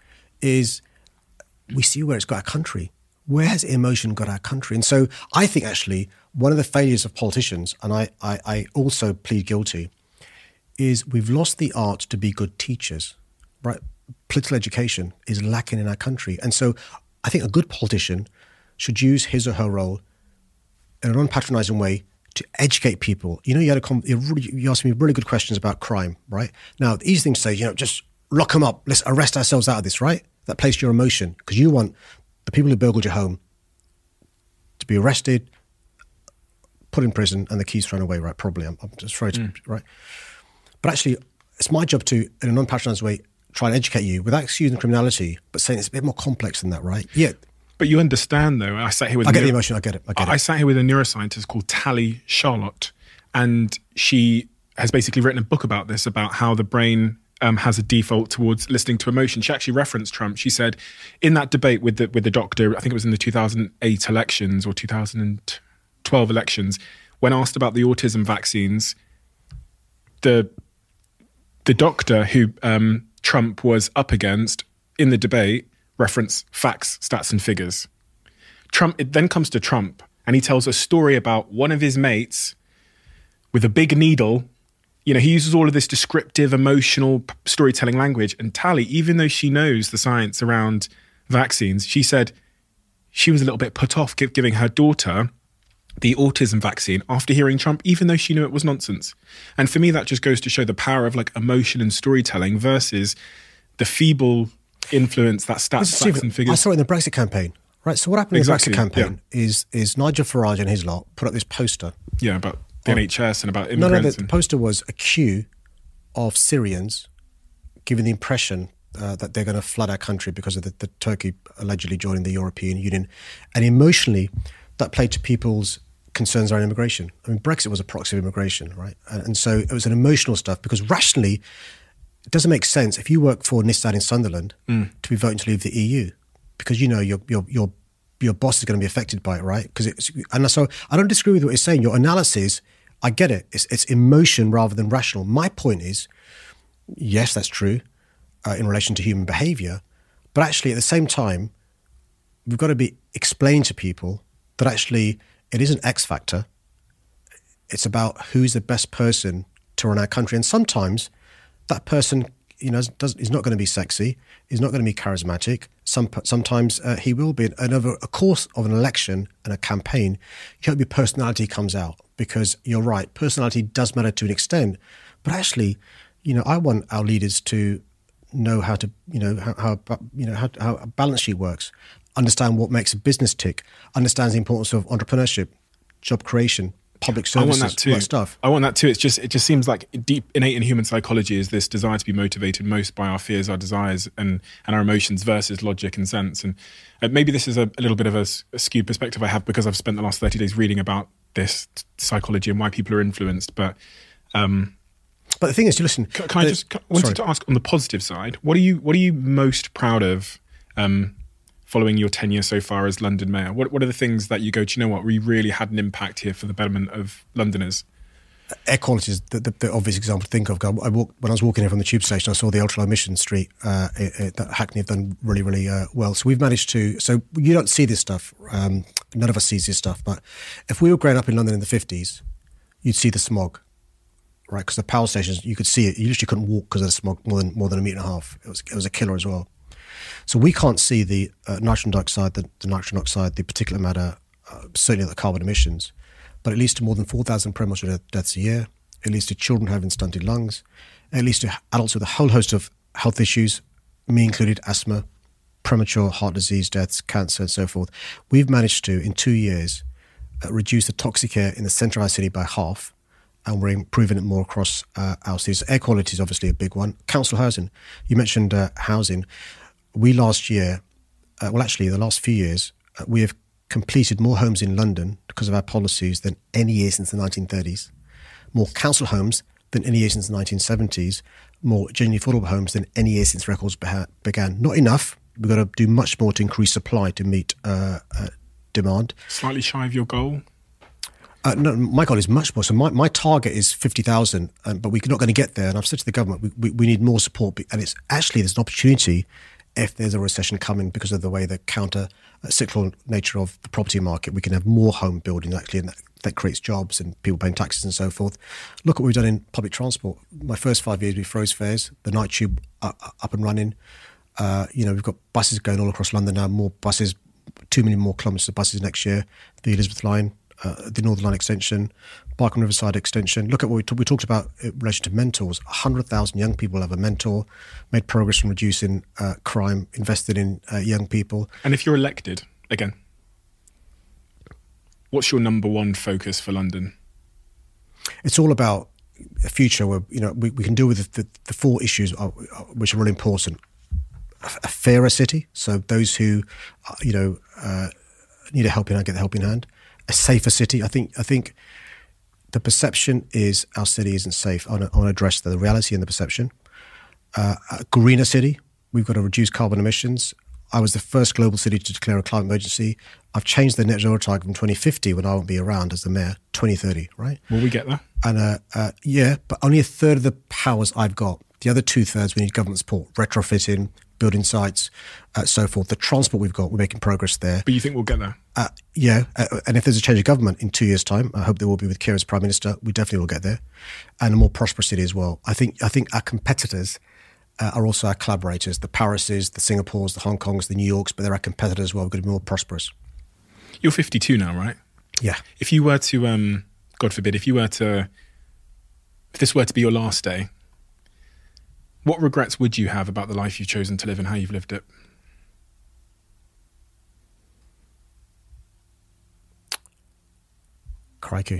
we see where it's got our country. Where has emotion got our country? And so I think actually one of the failures of politicians, and I also plead guilty, is we've lost the art to be good teachers, right? Political education is lacking in our country. And so I think a good politician should use his or her role in an unpatronising way to educate people. You know, you asked me really good questions about crime, right? Now, the easy thing to say, just lock them up. Let's arrest ourselves out of this, right? That plays to your emotion because you want the people who burgled your home to be arrested, put in prison, and the keys thrown away, right? Probably. I'm just afraid to, right? But actually, it's my job to, in an unpatronised way, try and educate you without excusing criminality, but saying it's a bit more complex than that, right? Yeah. But you understand, though. I sat here with. I get the emotion. I get it. I sat here with a neuroscientist called Tali Charlotte, and she has basically written a book about this, about how the brain has a default towards listening to emotion. She actually referenced Trump. She said in that debate with the doctor, I think it was in the 2008 elections or 2012 elections, when asked about the autism vaccines, the doctor who Trump was up against in the debate reference facts, stats and figures. It then comes to Trump and he tells a story about one of his mates with a big needle. You know, he uses all of this descriptive, emotional storytelling language. And Tali, even though she knows the science around vaccines, she said she was a little bit put off giving her daughter the autism vaccine after hearing Trump, even though she knew it was nonsense. And for me, that just goes to show the power of like emotion and storytelling versus the feeble influence that stats, facts and figures. I saw it in the Brexit campaign, right? So what happened in the Brexit campaign is Nigel Farage and his lot put up this poster. Yeah, about the NHS and about immigrants. No, the poster was a queue of Syrians giving the impression that they're going to flood our country because of the Turkey allegedly joining the European Union. And emotionally, that played to people's concerns around immigration. I mean, Brexit was a proxy of immigration, right? And so it was an emotional stuff because rationally, it doesn't make sense if you work for Nissan in Sunderland to be voting to leave the EU because you know your boss is going to be affected by it, right? And so I don't disagree with what you're saying. Your analysis, I get it. It's emotion rather than rational. My point is, yes, that's true in relation to human behaviour, but actually at the same time, we've got to be explained to people that actually it is an X factor. It's about who's the best person to run our country, and sometimes that person, is not going to be sexy. He's not going to be charismatic. Sometimes he will be. And over a course of an election and a campaign, you hope your personality comes out because you're right. Personality does matter to an extent, but actually, I want our leaders to know how to, how a balance sheet works, understand what makes a business tick, understands the importance of entrepreneurship, job creation, public services, all that stuff. I want that too. It just seems like deep innate in human psychology is this desire to be motivated most by our fears, our desires, and our emotions versus logic and sense. And maybe this is a little bit of a skewed perspective I have because I've spent the last 30 days reading about this psychology and why people are influenced. But the thing is, listen. I wanted to ask on the positive side, what are you most proud of? Following your tenure so far as London Mayor, what are the things that you go, do you know what, we really had an impact here for the betterment of Londoners? Air quality is the obvious example to think of. When I was walking in from the tube station, I saw the ultra low emission street that Hackney have done really, really well. So we've managed to. So you don't see this stuff. None of us sees this stuff. But if we were growing up in London in the 50s, you'd see the smog, right? Because the power stations, you could see it. You literally couldn't walk because of the smog more than 1.5 meters. It was a killer as well. So we can't see the nitrogen dioxide, the nitrogen oxide, the particulate matter, certainly the carbon emissions. But it leads to more than 4,000 premature deaths a year. It leads to children having stunted lungs. It leads to adults with a whole host of health issues, me included, asthma, premature heart disease deaths, cancer, and so forth. We've managed to, in 2 years, reduce the toxic air in the centre of our city by half, and we're improving it more across our cities. Air quality is obviously a big one. Council housing. You mentioned housing. We last year, the last few years, we have completed more homes in London because of our policies than any year since the 1930s, more council homes than any year since the 1970s, more genuinely affordable homes than any year since records began. Not enough. We've got to do much more to increase supply to meet demand. Slightly shy of your goal? No, my goal is much more. So my target is 50,000, but we're not going to get there. And I've said to the government, we need more support. And it's actually, there's an opportunity if there's a recession coming because of the way the counter-cyclical nature of the property market. We can have more home building actually, and that creates jobs and people paying taxes and so forth. Look what we've done in public transport. My first 5 years, we froze fares, the night tube up and running. We've got buses going all across London now, more buses, 2 million more kilometres of buses next year, the Elizabeth Line, the Northern Line extension, Barking Riverside extension. Look at what we talked about in relation to mentors. 100,000 young people have a mentor, made progress in reducing crime, invested in young people. And if you're elected, again, what's your number one focus for London? It's all about a future where we can deal with the four issues which are really important. A fairer city, so those who need a helping hand get the helping hand. A safer city. I think the perception is our city isn't safe. I want to address the reality and the perception. A greener city. We've got to reduce carbon emissions. I was the first global city to declare a climate emergency. I've changed the net zero target from 2050, when I won't be around as the mayor, 2030. Right? Will we get there? And but only a third of the powers I've got. The other 2/3 we need government support, retrofitting, building sites, so forth. The transport we've got, we're making progress there. But you think we'll get there? And if there's a change of government in 2 years' time, I hope there will be with Keir as Prime Minister, we definitely will get there. And a more prosperous city as well. I think our competitors are also our collaborators, the Parises, the Singapores, the Hong Kongs, the New Yorks, but they're our competitors as well. We're going to be more prosperous. You're 52 now, right? Yeah. If you were to, God forbid, if this were to be your last day, what regrets would you have about the life you've chosen to live and how you've lived it? Crikey.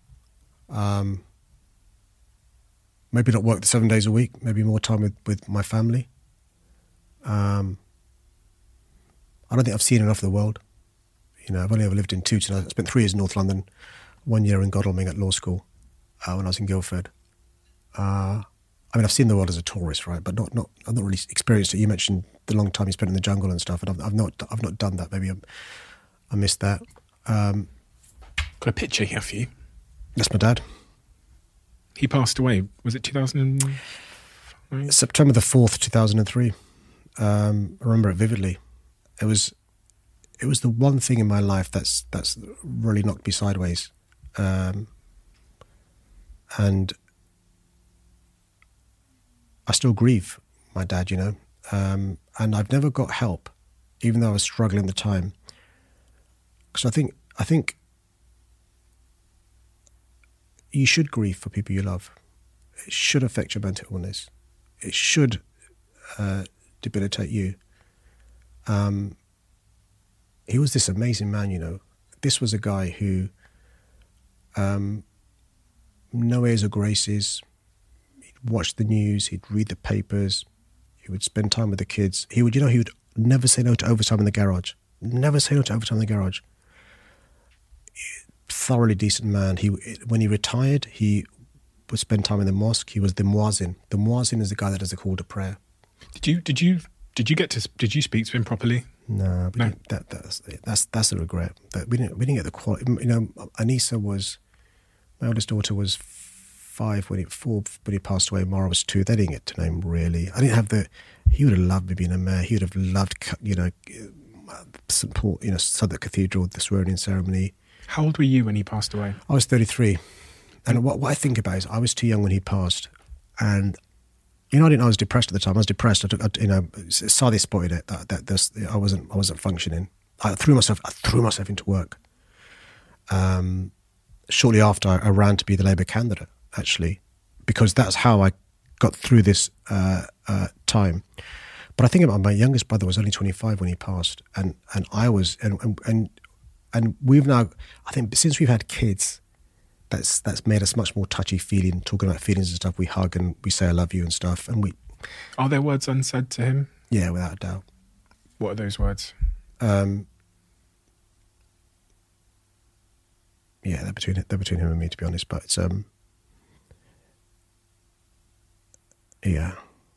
Maybe not work the 7 days a week, maybe more time with my family. I don't think I've seen enough of the world. I've only ever lived in Tooting. I spent 3 years in North London, 1 year in Godalming at law school when I was in Guildford. I've seen the world as a tourist, right? But I've not really experienced it. You mentioned the long time you spent in the jungle and stuff, and I've not done that. Maybe I missed that. Got a picture here for you. That's my dad. He passed away. Was it 2005? September the 4th, 2003. I remember it vividly. It was the one thing in my life that's really knocked me sideways, and I still grieve my dad, and I've never got help, even though I was struggling at the time. Because I think you should grieve for people you love. It should affect your mental illness. It should debilitate you. He was this amazing man, This was a guy who, no airs or graces. He'd watch the news. He'd read the papers. He would spend time with the kids. He would never say no to overtime in the garage. Never say no to overtime in the garage. Thoroughly decent man. When he retired, he would spend time in the mosque. He was the muazzin. The muazzin is the guy that does the call to prayer. Did you speak to him properly? No. That's a regret. That we didn't get the quality. Anissa my eldest daughter was when he passed away. Mara was 2. They didn't get to know him really. I didn't have he would have loved me being a mayor. He would have loved, St. Paul, Southwark Cathedral, the swearing-in ceremony. How old were you when he passed away? I was 33. And what I think about is I was too young when he passed. And, I didn't know I was depressed at the time. I was depressed. Saudi spotted it, that I wasn't functioning. I threw myself into work. Shortly after, I ran to be the Labour candidate, actually, because that's how I got through this time. But I think about my youngest brother was only 25 when he passed, and I was, and we've now, I think, since we've had kids, that's made us much more touchy-feely, talking about feelings and stuff. We hug and we say I love you and stuff, and we. Are there words unsaid to him? Yeah, without a doubt. What are those words? Yeah, they're between him and me, to be honest. But it's yeah.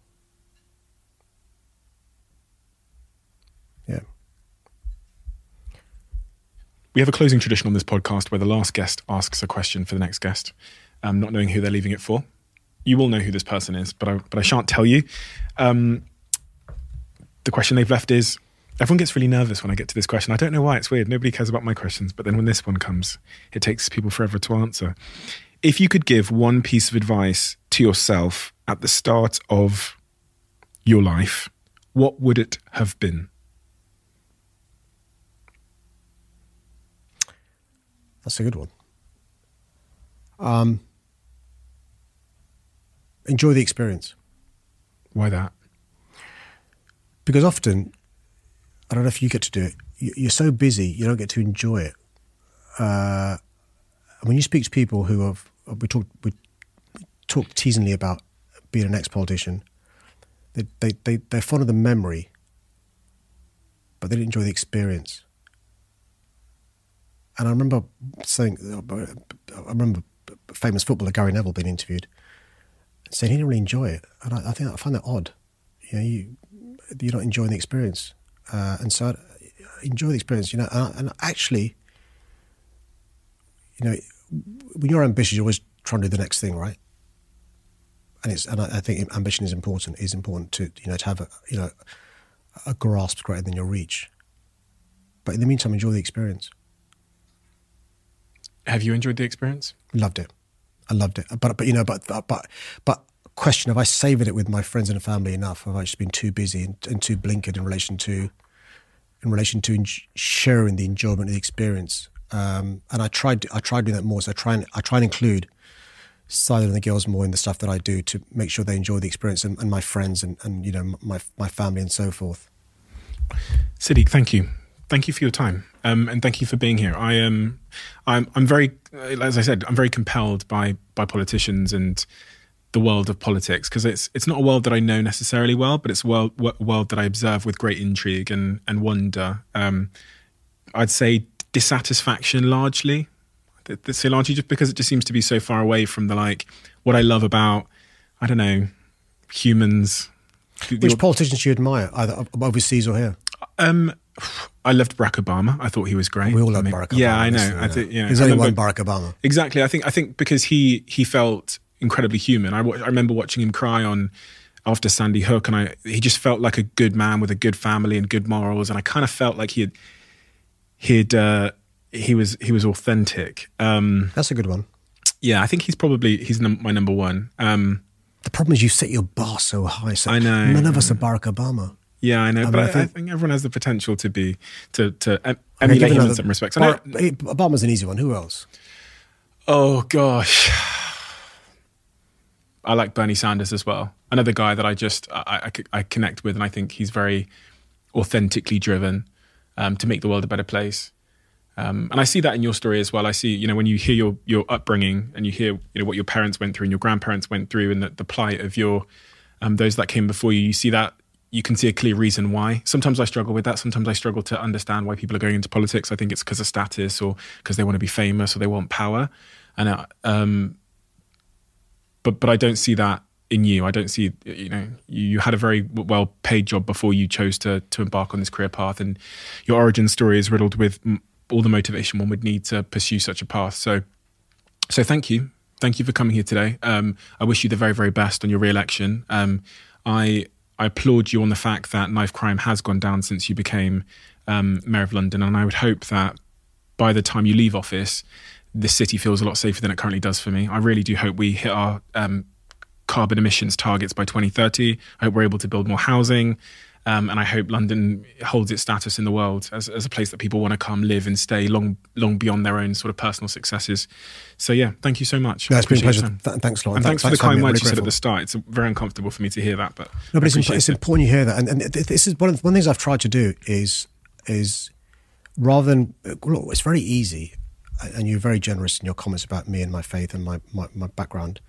We have a closing tradition on this podcast where the last guest asks a question for the next guest, not knowing who they're leaving it for. You will know who this person is, but I shan't tell you. The question they've left is, everyone gets really nervous when I get to this question. I don't know why, it's weird. Nobody cares about my questions, but then when this one comes, it takes people forever to answer. If you could give one piece of advice to yourself at the start of your life, what would it have been? That's a good one. Enjoy the experience. Why that? Because often, I don't know if you get to do it, you're so busy, you don't get to enjoy it. When you speak to people who have, we talk teasingly about being an ex-politician, they're fond of the memory, but they didn't enjoy the experience. And I remember a famous footballer, Gary Neville, being interviewed, saying he didn't really enjoy it. And I find that odd. You're not enjoying the experience. And so I enjoy the experience, and actually, when you're ambitious, you're always trying to do the next thing, right? And I think ambition is important. It's important to have a grasp greater than your reach. But in the meantime, enjoy the experience. Have you enjoyed the experience? Loved it. I loved it. But question: have I savoured it with my friends and family enough? Have I just been too busy and too blinkered in relation to sharing the enjoyment of the experience? And I tried doing that more. So I try and include Silent and the girls more in the stuff that I do to make sure they enjoy the experience, and my friends and my family and so forth. Siddiq, thank you. Thank you for your time, and thank you for being here. I'm very, as I said, I'm very compelled by politicians and the world of politics, because it's not a world that I know necessarily well, but it's a world that I observe with great intrigue and wonder. I'd say dissatisfaction largely. So largely just because it just seems to be so far away from what I love about, I don't know, humans. Which politicians do you admire, either overseas or here? I loved Barack Obama. I thought he was great. We all love Barack Obama. Yeah, I know. There's only one Barack Obama. Exactly. I think because he felt incredibly human. I remember watching him cry after Sandy Hook, and he just felt like a good man with a good family and good morals, and I kind of felt like he was authentic. That's a good one. Yeah, I think he's my number one. The problem is you set your bar so high. So I know. None of us are Barack Obama. Yeah, I know, but I think everyone has the potential to emulate him in some respects. Obama's an easy one. Who else? Oh gosh, I like Bernie Sanders as well. Another guy that I connect with, and I think he's very authentically driven to make the world a better place. And I see that in your story as well. I see, when you hear your upbringing and you hear, what your parents went through and your grandparents went through, and the plight of your those that came before you. You see that. You can see a clear reason why. Sometimes I struggle with that. Sometimes I struggle to understand why people are going into politics. I think it's because of status, or because they want to be famous, or they want power. And but I don't see that in you. I don't see, you had a very well-paid job before you chose to embark on this career path, and your origin story is riddled with all the motivation one would need to pursue such a path. So thank you. Thank you for coming here today. I wish you the very, very best on your re-election. I applaud you on the fact that knife crime has gone down since you became Mayor of London, and I would hope that by the time you leave office, the city feels a lot safer than it currently does for me. I really do hope we hit our carbon emissions targets by 2030. I hope we're able to build more housing. And I hope London holds its status in the world as a place that people want to come live and stay long beyond their own sort of personal successes. So yeah, thank you so much. No, it's been a pleasure. Thanks a lot. And thanks for the kind words you said at grateful. the start. It's very uncomfortable for me to hear that, but No, but it's important you hear that. And this is one of the things I've tried to do is rather than, look, it's very easy, and you're very generous in your comments about me and my faith and my background,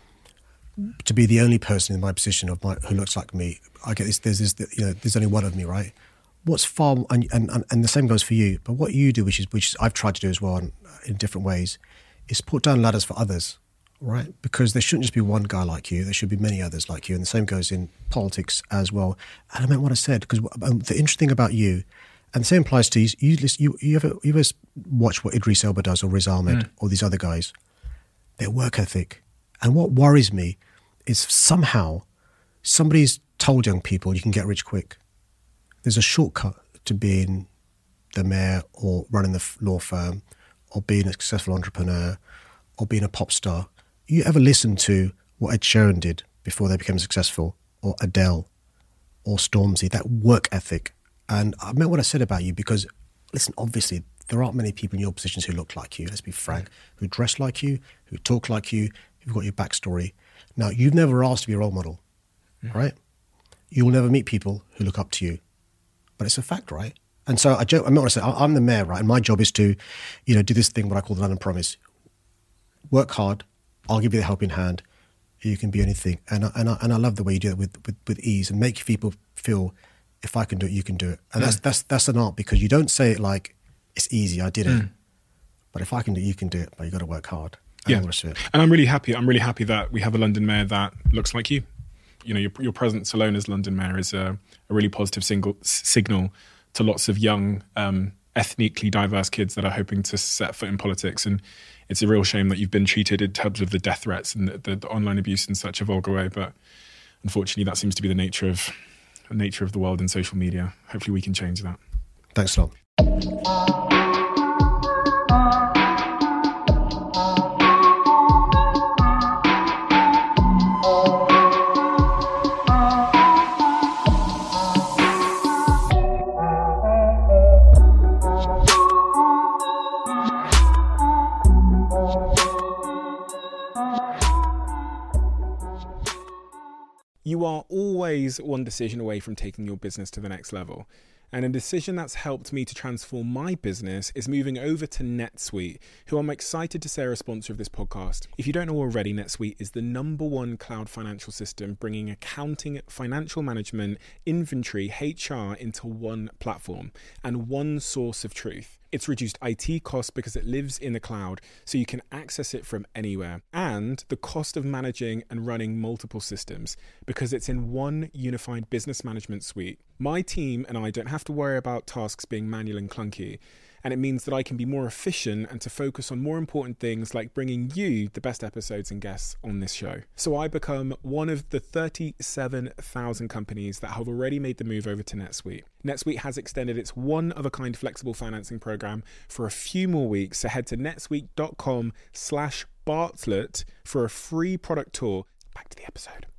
to be the only person in my position who looks like me. I get this. There's only one of me, right? What's far and the same goes for you. But what you do, which is I've tried to do as well in different ways, is put down ladders for others, right? Because there shouldn't just be one guy like you. There should be many others like you, and the same goes in politics as well. And I meant what I said, because the interesting thing about you, and the same applies to you. You ever watch what Idris Elba does, or Riz Ahmed, or these other guys? Their work ethic. And what worries me is somehow somebody's told young people you can get rich quick. There's a shortcut to being the mayor or running the law firm or being a successful entrepreneur or being a pop star. You ever listen to what Ed Sheeran did before they became successful, or Adele or Stormzy, that work ethic? And I meant what I said about you because, listen, obviously there aren't many people in your positions who look like you, let's be frank, who dress like you, who talk like you, who've got your backstory. Now, you've never asked to be a role model, right? You'll never meet people who look up to you. But it's a fact, right? And so I meant what I said. I'm the mayor, right? And my job is to, do this thing, what I call the London Promise. Work hard. I'll give you the helping hand. You can be anything. And I love the way you do it with ease and make people feel, if I can do it, you can do it. And that's an art, because you don't say it like, it's easy, I did it. But if I can do it, you can do it. But you got to work hard. Yeah, and I'm really happy. I'm really happy that we have a London mayor that looks like you. Your presence alone as London mayor is a really positive signal to lots of young, ethnically diverse kids that are hoping to set foot in politics. And it's a real shame that you've been treated in terms of the death threats and the online abuse in such a vulgar way. But unfortunately, that seems to be the nature of the world and social media. Hopefully, we can change that. Thanks a lot. You are always one decision away from taking your business to the next level. And a decision that's helped me to transform my business is moving over to NetSuite, who I'm excited to say are a sponsor of this podcast. If you don't know already, NetSuite is the #1 cloud financial system, bringing accounting, financial management, inventory, HR into one platform and one source of truth. It's reduced IT costs because it lives in the cloud, so you can access it from anywhere. And the cost of managing and running multiple systems, because it's in one unified business management suite. My team and I don't have to worry about tasks being manual and clunky. And it means that I can be more efficient and to focus on more important things like bringing you the best episodes and guests on this show. So I become one of the 37,000 companies that have already made the move over to NetSuite. NetSuite has extended its one-of-a-kind flexible financing program for a few more weeks. So head to netsuite.com/Bartlett for a free product tour. Back to the episode.